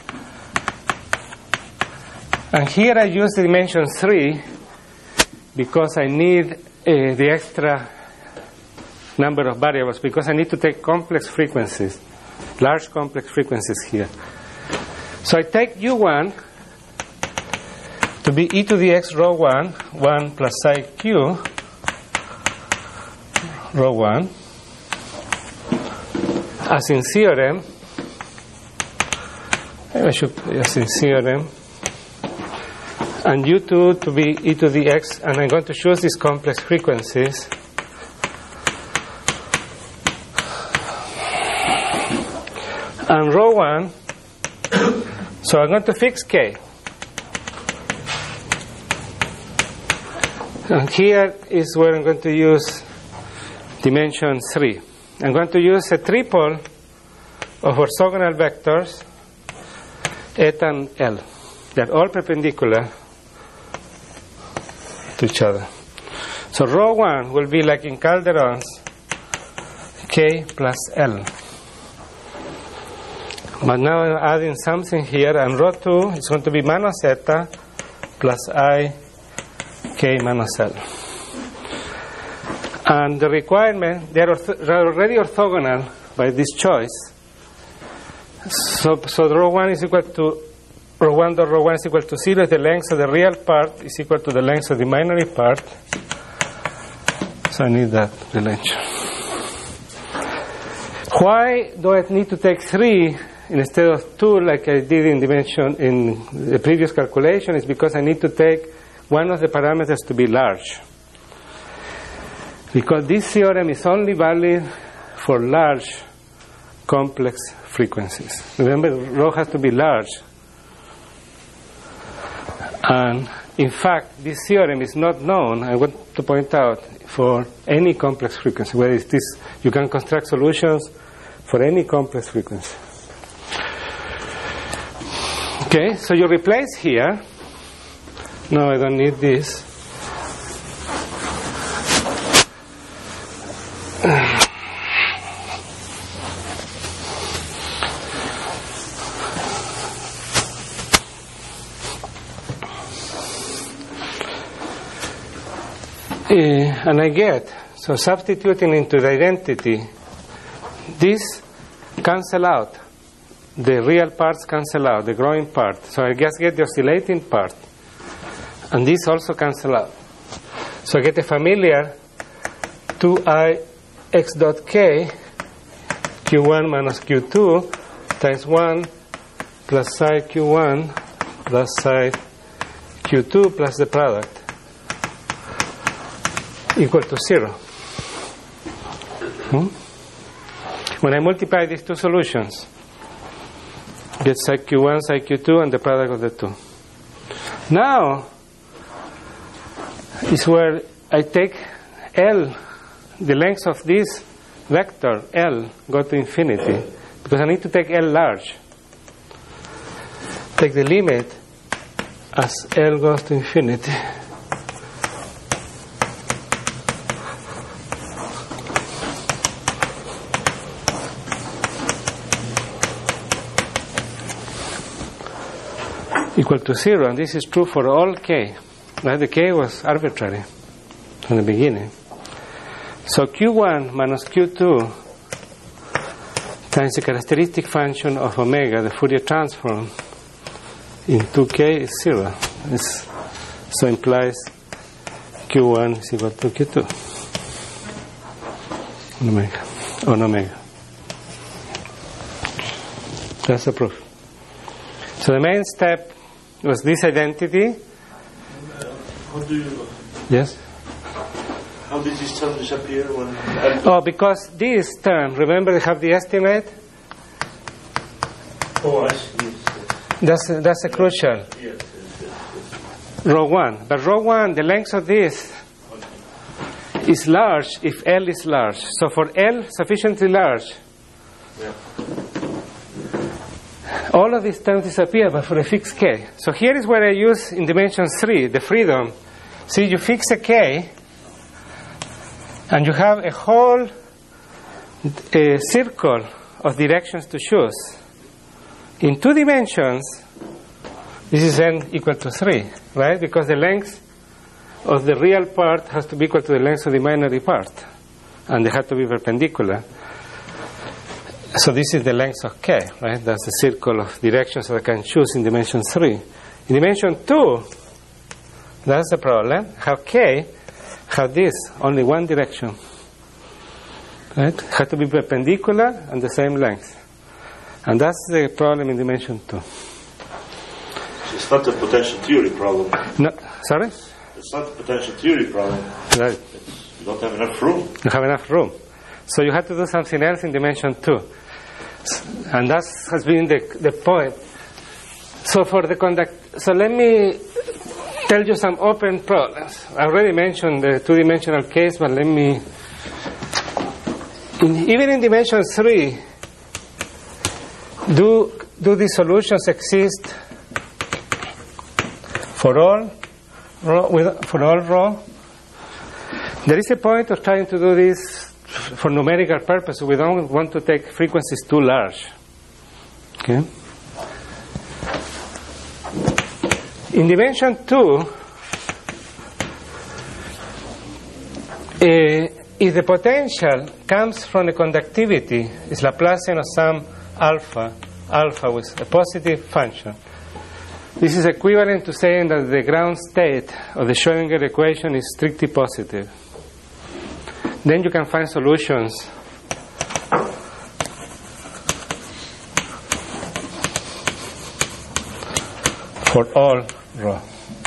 And here I use dimension 3 because I need the extra number of variables, because I need to take complex frequencies, large complex frequencies here. So I take U1 to be e to the x rho 1, 1 plus psi q rho 1, as in theorem, as in theorem, and U2 to be e to the x, and I'm going to choose these complex frequencies. And rho 1, so I'm going to fix k. And here is where I'm going to use dimension 3. I'm going to use a triple of orthogonal vectors, eta and L. They're all perpendicular to each other. So rho 1 will be like in Calderon's k plus L. But now I'm adding something here, and rho 2 is going to be minus eta plus I k minus L. And the requirement, they are already orthogonal by this choice. So rho 1 is equal to rho 1 dot rho 1 is equal to 0 if the length of the real part is equal to the length of the imaginary part. So I need that relation. Why do I need to take 3 instead of 2 like I did in the previous calculation? Is because I need to take one of the parameters to be large. Because this theorem is only valid for large complex frequencies. Remember, rho has to be large. And in fact, this theorem is not known, I want to point out, for any complex frequency. Whether it's this, you can construct solutions for any complex frequency. Okay, so you replace here. No, I don't need this. And I get, so substituting into the identity, this cancel out. The real parts cancel out, the growing part. So I just get the oscillating part. And these also cancel out. So I get a familiar 2i x dot k q1 minus q2 times 1 plus psi q1 plus psi q2 plus the product equal to 0. When I multiply these two solutions, get psi q1, psi q2, and the product of the two. Now is where I take L, the length of this vector L go to infinity, because I need to take L large. Take the limit as L goes to infinity. Equal to 0, and this is true for all k. Right? The k was arbitrary from the beginning. So q1 minus q2 times the characteristic function of omega, the Fourier transform, in 2k is 0. So implies q1 is equal to q2 on omega. That's the proof. So the main step was this identity. How do you? Yes. How did this term disappear when? Oh, because this term, remember, they have the estimate. Oh, I see. That's a crucial. Yes. Rho 1. But rho 1, the length of this is large if L is large. So for L sufficiently large, all of these terms disappear, but for a fixed k. So here is where I use in dimension 3 the freedom. See, you fix a k, and you have a whole circle of directions to choose. In 2 dimensions, this is n equal to 3, right? Because the length of the real part has to be equal to the length of the imaginary part, and they have to be perpendicular. So this is the length of k, right? That's the circle of directions that I can choose in dimension 3. In dimension 2, that's the problem. Have k, have this, only one direction. Right? Have to be perpendicular and the same length. And that's the problem in dimension 2. It's not a potential theory problem. No, sorry? It's not a potential theory problem. Right. You don't have enough room. You have enough room. So you have to do something else in dimension 2. And that has been the point. So for the so let me tell you some open problems. I already mentioned the 2-dimensional case, but let me... even in dimension 3, do these solutions exist for all rho? There is a point of trying to do this for numerical purposes. We don't want to take frequencies too large. Okay? In dimension 2, if the potential comes from a conductivity, it's Laplacian of some alpha with a positive function. This is equivalent to saying that the ground state of the Schrödinger equation is strictly positive. Then you can find solutions for all rho.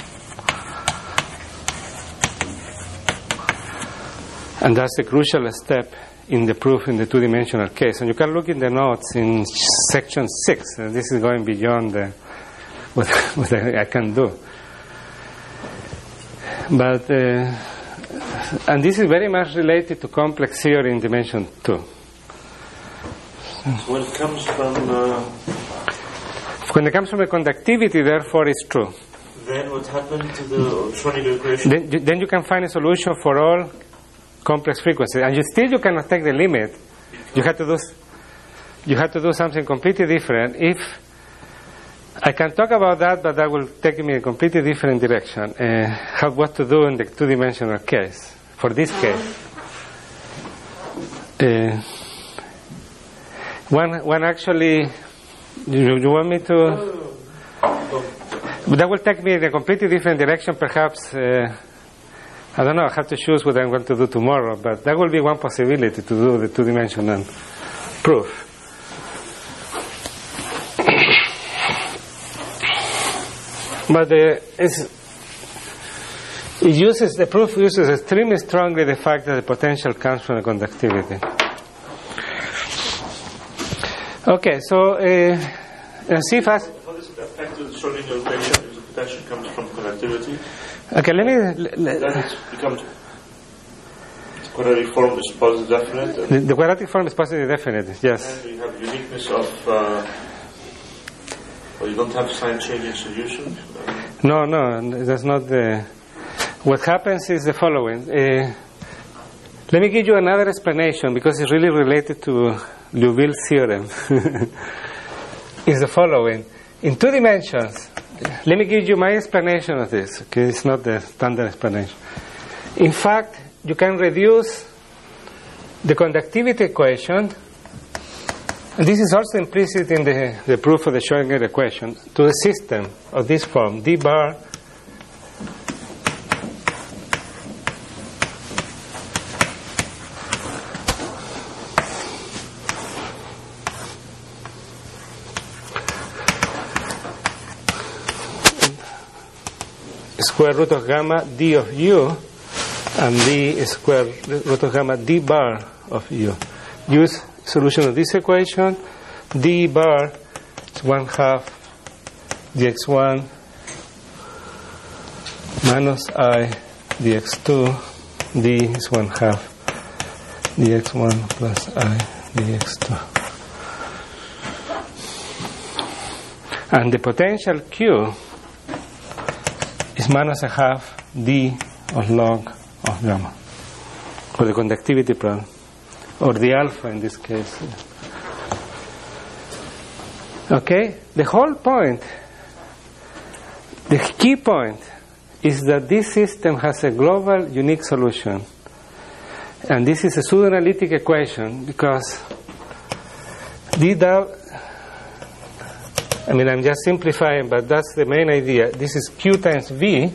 And that's the crucial step in the proof in the 2-dimensional case. And you can look in the notes in section 6. This is going beyond what I can do. But, and this is very much related to complex theory in dimension 2. When it comes from... when it comes from a conductivity, therefore, it's true. Then what happened to the Schrödinger equation? Then you can find a solution for all complex frequencies, and you cannot take the limit. You have to do something completely different. If I can talk about that, but that will take me in a completely different direction. What to do in the 2-dimensional case for this case? One actually. You want me to? But that will take me in a completely different direction, perhaps. I don't know, I have to choose what I'm going to do tomorrow, but that will be one possibility to do the two-dimensional proof. But the proof uses extremely strongly the fact that the potential comes from the conductivity. Okay, so see fast. How does it affect the Schrodinger equation if the potential comes from conductivity? Okay, Then it becomes quadratic form is positive definite. The quadratic form is positive definite, yes. And you have uniqueness of. You don't have sign changing solution. No, that's not the. What happens is the following. Let me give you another explanation because it's really related to Liouville's theorem. It's the following. In 2 dimensions, let me give you my explanation of this. Okay, it's not the standard explanation. In fact, you can reduce the conductivity equation, and this is also implicit in the proof of the Schrodinger equation, to the system of this form, d bar square root of gamma d of u and d square root of gamma d bar of u. Use solution of this equation. D bar is 1/2 dx1 minus I dx2. D is 1/2 dx1 plus I dx2. And the potential Q is minus 1/2 d of log of gamma, or the conductivity problem, or the alpha in this case. Okay? The whole point, the key point, is that this system has a global unique solution. And this is a pseudo-analytic equation because I'm just simplifying, but that's the main idea. This is Q times V.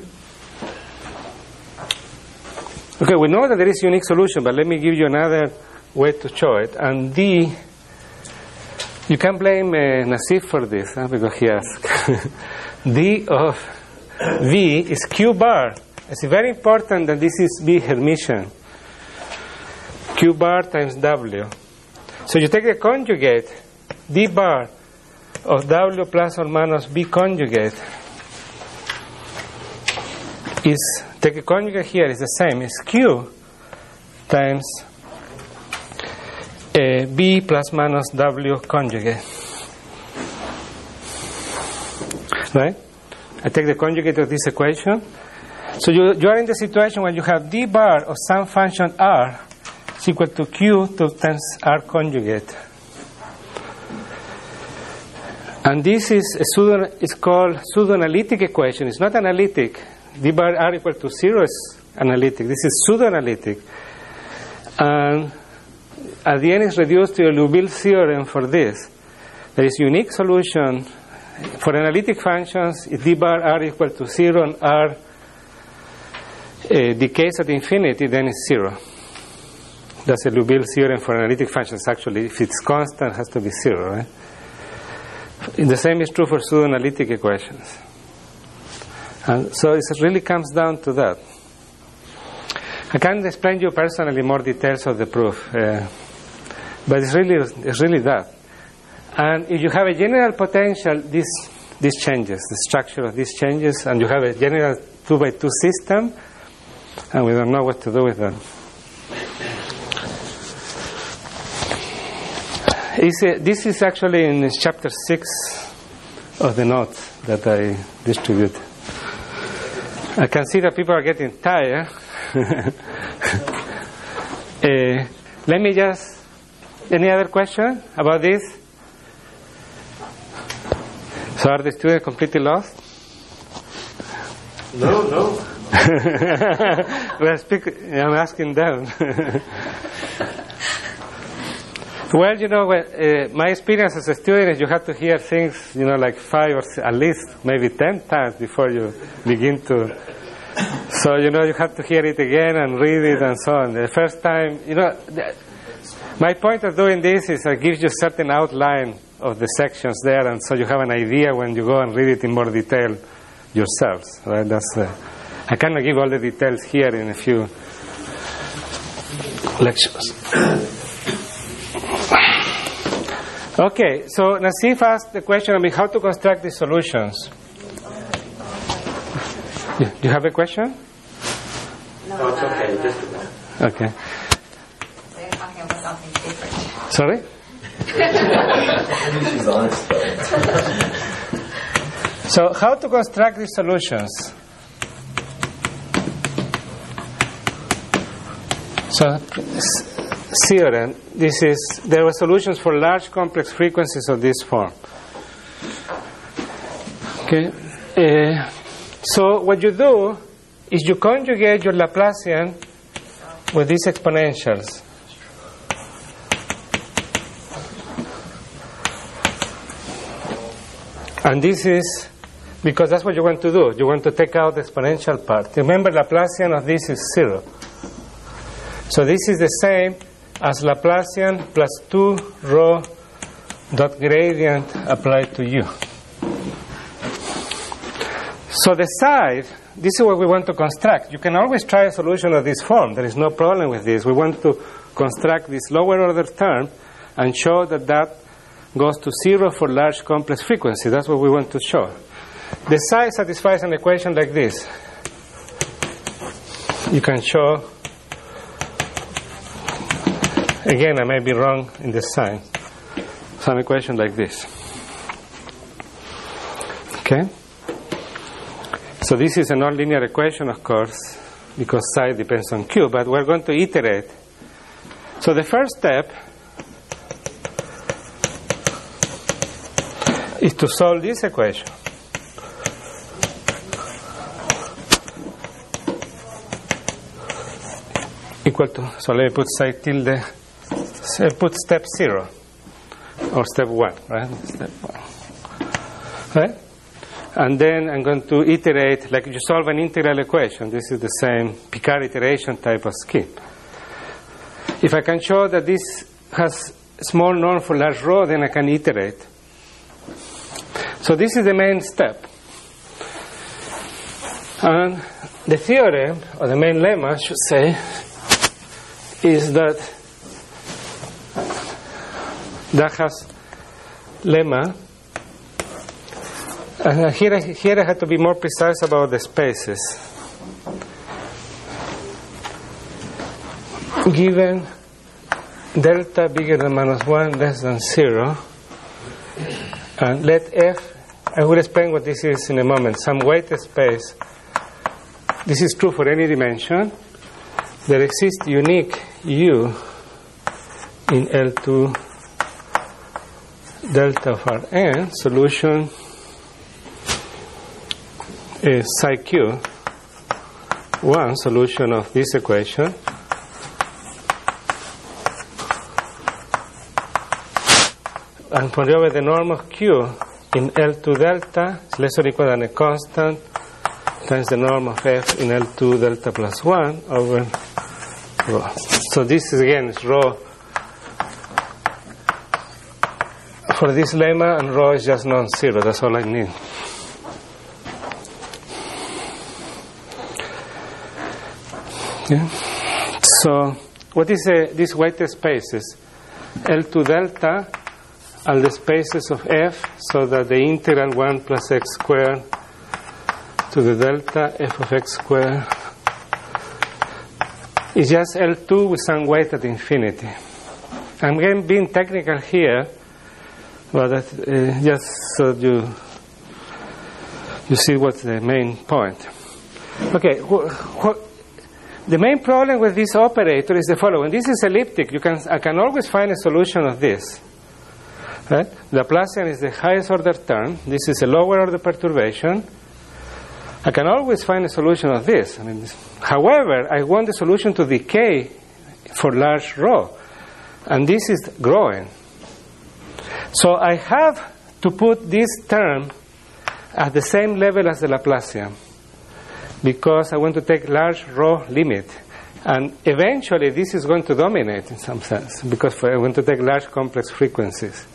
Okay, we know that there is a unique solution, but let me give you another way to show it. And D, you can blame Nassif for this, because he asked. D of V is Q bar. It's very important that this is B Hermitian. Q bar times W. So you take the conjugate, D bar of W plus or minus B conjugate is, take a conjugate here, is the same, it's Q times B plus minus W conjugate. Right? I take the conjugate of this equation. So you are in the situation when you have D bar of some function R is equal to Q times R conjugate. And this is it's called pseudo-analytic equation. It's not analytic. D bar R equal to 0 is analytic. This is pseudo-analytic. And at the end it's reduced to a Liouville theorem for this. There is unique solution for analytic functions. If D bar R equal to 0 and R decays at infinity, then it's 0. That's a Liouville theorem for analytic functions. Actually, if it's constant, it has to be 0, right? The same is true for pseudo-analytic equations. And so it really comes down to that. I can't explain you personally more details of the proof, but it's really that. And if you have a general potential, this changes, the structure of this changes, and you have a general 2x2 system, and we don't know what to do with that. This is actually in chapter 6 of the notes that I distribute. I can see that people are getting tired. Let me just... Any other question about this? So are the students completely lost? No. I'm asking them. Well, my experience as a student is you have to hear things, like 5 or at least maybe 10 times before you begin to. So, you have to hear it again and read it and so on. The first time, my point of doing this is it gives you a certain outline of the sections there, and so you have an idea when you go and read it in more detail yourselves. Right? I cannot give all the details here in a few lectures. Okay, so Nassif asked the question how to construct these solutions. Do you have a question? No, it's okay. Just a minute. Okay. They're talking about something different. Sorry? Maybe she's honest, though. So, how to construct these solutions? So, theorem. There were solutions for large complex frequencies of this form. Okay. So what you do is you conjugate your Laplacian with these exponentials. And this is because that's what you want to do. You want to take out the exponential part. Remember, Laplacian of this is 0. So this is the same as Laplacian plus 2 rho dot gradient applied to U. So the side, this is what we want to construct. You can always try a solution of this form. There is no problem with this. We want to construct this lower order term and show that that goes to 0 for large complex frequency. That's what we want to show. The side satisfies an equation like this. You can show. Again, I may be wrong in the sign. Some equation like this. Okay? So this is a nonlinear equation, of course, because psi depends on q, but we're going to iterate. So the first step is to solve this equation. Equal to, so let me put psi tilde. So put step 0 or step 1, right? Step 1, right? And then I'm going to iterate like you solve an integral equation. This is the same Picard iteration type of scheme. If I can show that this has small norm for large rho, then I can iterate. So this is the main step. And the theorem, or the main lemma, I should say, is that has lemma, and here I have to be more precise about the spaces. Given delta bigger than -1 less than 0, and let f, I will explain what this is in a moment, some weighted space. This is true for any dimension. There exists unique U in L2 delta of Rn. Solution is psi q, one solution of this equation. And moreover, the norm of q in L2 delta is less or equal than a constant times the norm of f in L2 delta plus 1 over rho. So this is, again, is rho for this lemma, and rho is just non-zero. That's all I need. Yeah. So what is this weighted spaces? L2 delta are the spaces of f, so that the integral 1 plus x squared to the delta f of x squared is just L2 with some weight at infinity. I'm being technical here, but just so you see what's the main point. Okay, the main problem with this operator is the following. This is elliptic. I can always find a solution of this. Right? Laplacian is the highest order term. This is a lower order perturbation. I can always find a solution of this. However, I want the solution to decay for large rho. and this is growing. So I have to put this term at the same level as the Laplacian, because I want to take large rho limit. And eventually this is going to dominate in some sense, because I want to take large complex frequencies.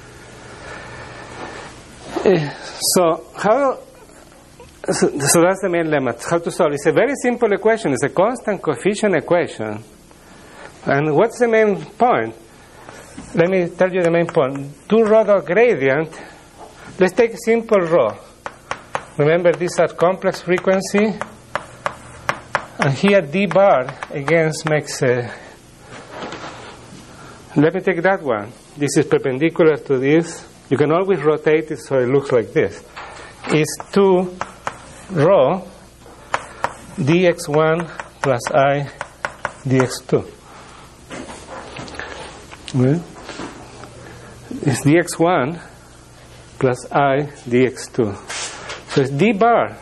So that's the main lemma. How to solve? It's a very simple equation. It's a constant coefficient equation. And what's the main point? Let me tell you the main point. 2 rho dot gradient. Let's take a simple rho. Remember, these are complex frequency. And here d bar against makes a... Let me take that one. This is perpendicular to this. You can always rotate it so it looks like this. It's 2 rho dx1 plus I dx2. Okay. It's dx1 plus I dx2. So it's d bar.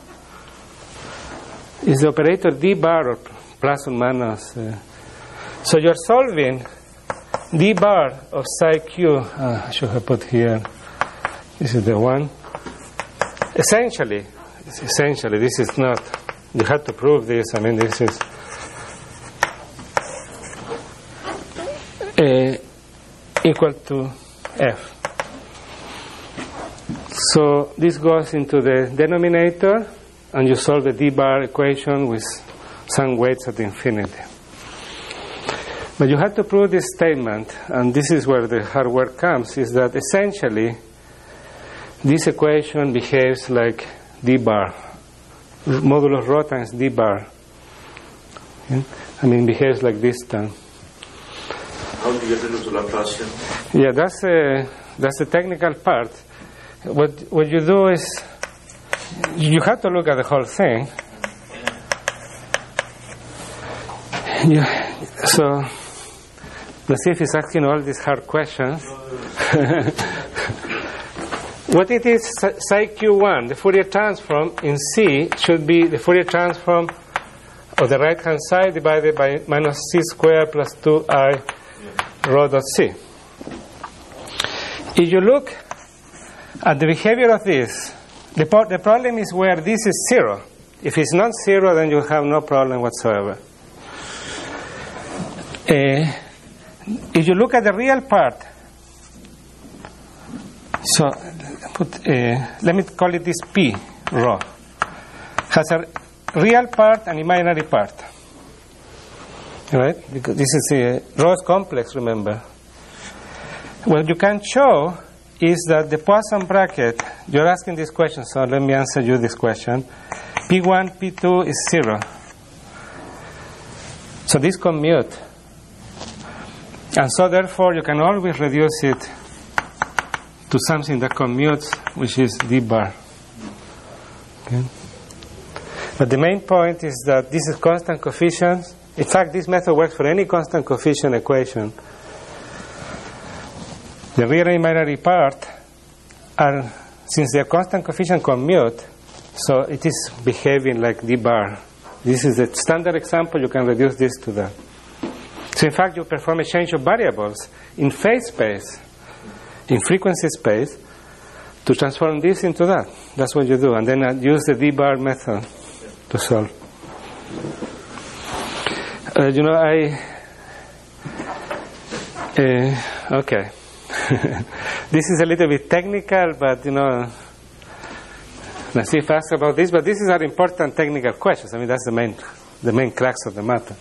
Is the operator d bar or plus or minus. So you're solving d bar of psi q. I should have put here. This is the one. Essentially, this is not. You have to prove this. I mean, this is equal to f. So this goes into the denominator, and you solve the d bar equation with some weights at infinity. But you have to prove this statement, and this is where the hard work comes, is that essentially this equation behaves like d bar, modulus rho times d bar. Okay? I mean, behaves like this term. How do you get rid of the Laplacian? Yeah, that's the technical part. What you do is, you have to look at the whole thing. So let's see if he's asking all these hard questions. What it is, psi q1, the Fourier transform in C should be the Fourier transform of the right hand side divided by minus c squared plus 2I rho dot C. If you look at the behavior of this, the problem is where this is 0. If it's not 0, then you have no problem whatsoever. If you look at the real part, so let me call it this P rho, has a real part and imaginary part. Right? Because this is a rho is complex, remember. What you can show is that the Poisson bracket, you're asking this question, so let me answer you this question. P1, P2 is 0. So this commute. And so therefore you can always reduce it to something that commutes, which is d bar. Okay? But the main point is that this is constant coefficients. In fact, this method works for any constant coefficient equation. The real and imaginary part are, since they are constant coefficient commute, so it is behaving like d bar. This is a standard example. You can reduce this to that. So in fact, you perform a change of variables in phase space, in frequency space, to transform this into that. That's what you do. And then use the d bar method to solve. Okay. This is a little bit technical, but let's see if I ask about this. But these are important technical questions. I mean, that's the main crux of the matter.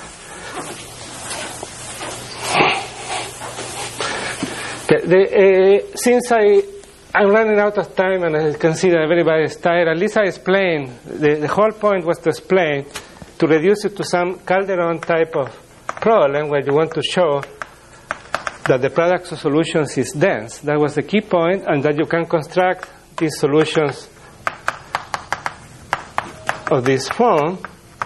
Okay, since I'm running out of time and I consider everybody is tired, at least I explained, the whole point was to explain, to reduce it to some Calderon type of problem where you want to show that the product of solutions is dense. That was the key point, and that you can construct these solutions of this form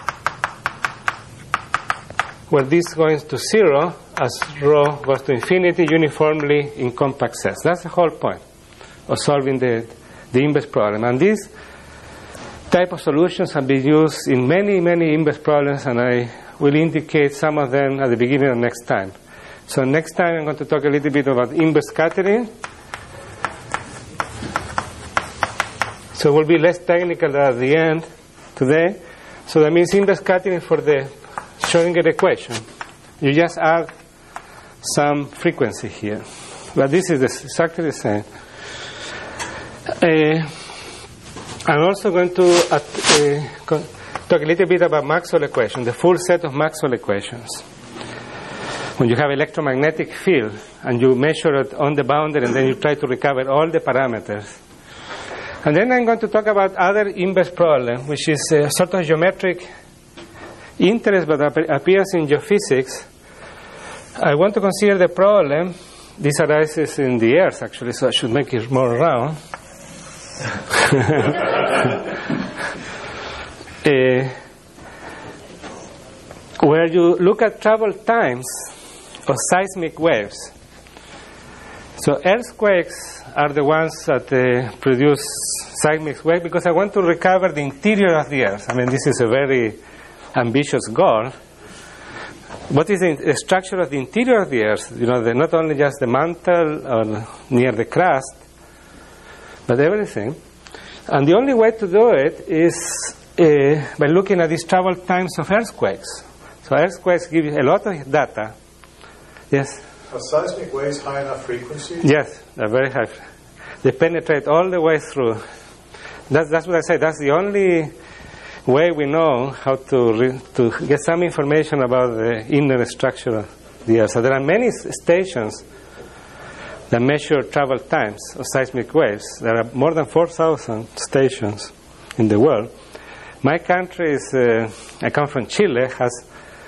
where this goes to 0 as rho goes to infinity uniformly in compact sets. That's the whole point of solving the inverse problem. And these type of solutions have been used in many, many inverse problems, and I will indicate some of them at the beginning of next time. So next time I'm going to talk a little bit about inverse scattering. So we'll be less technical at the end today. So that means inverse scattering for the Schrödinger equation. You just add some frequency here. But this is exactly the same. I'm also going to talk a little bit about Maxwell equations, the full set of Maxwell equations. When you have electromagnetic field and you measure it on the boundary and then you try to recover all the parameters. And then I'm going to talk about other inverse problem, which is a sort of geometric interest but appears in geophysics. I want to consider the problem. This arises in the Earth, actually, so I should make it more round. Where you look at travel times of seismic waves. So earthquakes are the ones that produce seismic waves because I want to recover the interior of the Earth. I mean, this is a very ambitious goal. What is the structure of the interior of the Earth? You know, not only just the mantle or near the crust, but everything. And the only way to do it is by looking at these travel times of earthquakes. So earthquakes give you a lot of data. Yes? Are seismic waves high enough frequency? Yes, they're very high. They penetrate all the way through. That's what I say. That's the only way we know how to get some information about the inner structure of the Earth. So there are many stations that measure travel times of seismic waves. There are more than 4,000 stations in the world. My country is, I come from Chile, has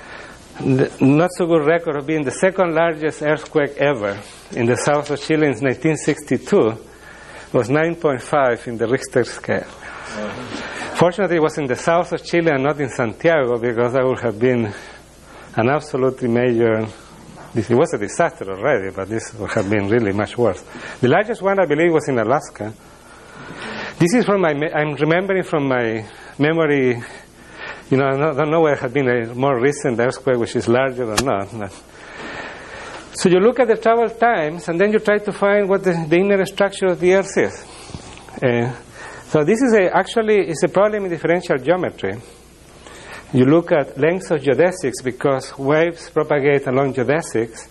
not so good record of being the second largest earthquake ever in the south of Chile in 1962. It was 9.5 in the Richter scale. Fortunately, it was in the south of Chile and not in Santiago, because that would have been an absolutely major. It was a disaster already, but this would have been really much worse. The largest one, I believe, was in Alaska. This is from I'm remembering from my memory. You know, I don't know whether there had been a more recent earthquake which is larger or not. So you look at the travel times, and then you try to find what the inner structure of the Earth is. So this is actually a problem in differential geometry. You look at lengths of geodesics because waves propagate along geodesics.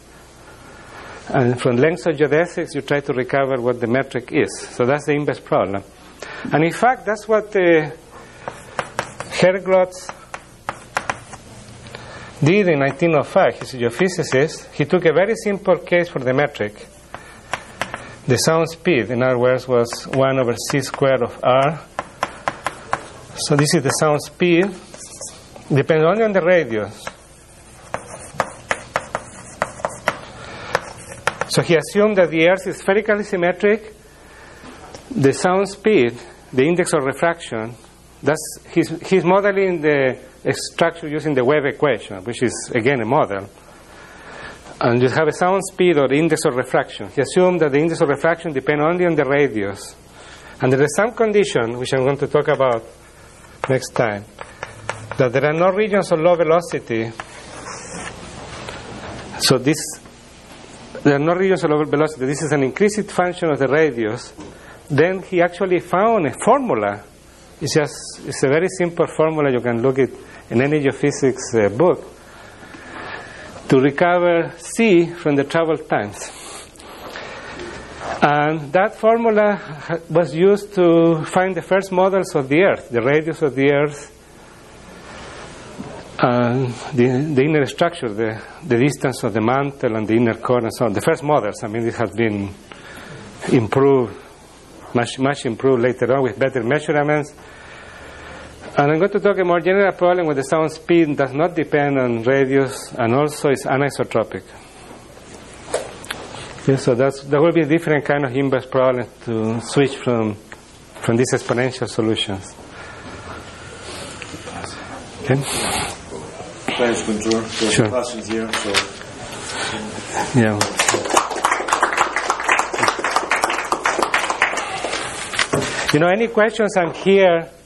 And from lengths of geodesics, you try to recover what the metric is. So that's the inverse problem. And in fact, that's what Herglotz did in 1905. He's a geophysicist. He took a very simple case for the metric. The sound speed, in other words, was 1 over c squared of r. So this is the sound speed. Depends only on the radius. So he assumed that the Earth is spherically symmetric. The sound speed, the index of refraction, that's he's modeling the structure using the wave equation, which is, again, a model. And you have a sound speed or the index of refraction. He assumed that the index of refraction depends only on the radius. And there is some condition, which I'm going to talk about next time, that there are no regions of low velocity. So there are no regions of low velocity. This is an increased function of the radius. Then he actually found a formula. It's a very simple formula. You can look it in any geophysics book to recover c from the travel times. And that formula was used to find the first models of the Earth, the radius of the Earth, and the inner structure, the distance of the mantle and the inner core and so on. The first models, I mean, it has been improved, much improved later on with better measurements. And I'm going to talk a more general problem where the sound speed does not depend on radius and also is anisotropic. Okay, so that will be a different kind of inverse problem to switch from these exponential solutions. Okay? Thanks, Guntur. There's Sure. questions here, so. Yeah. You know, any questions, I'm here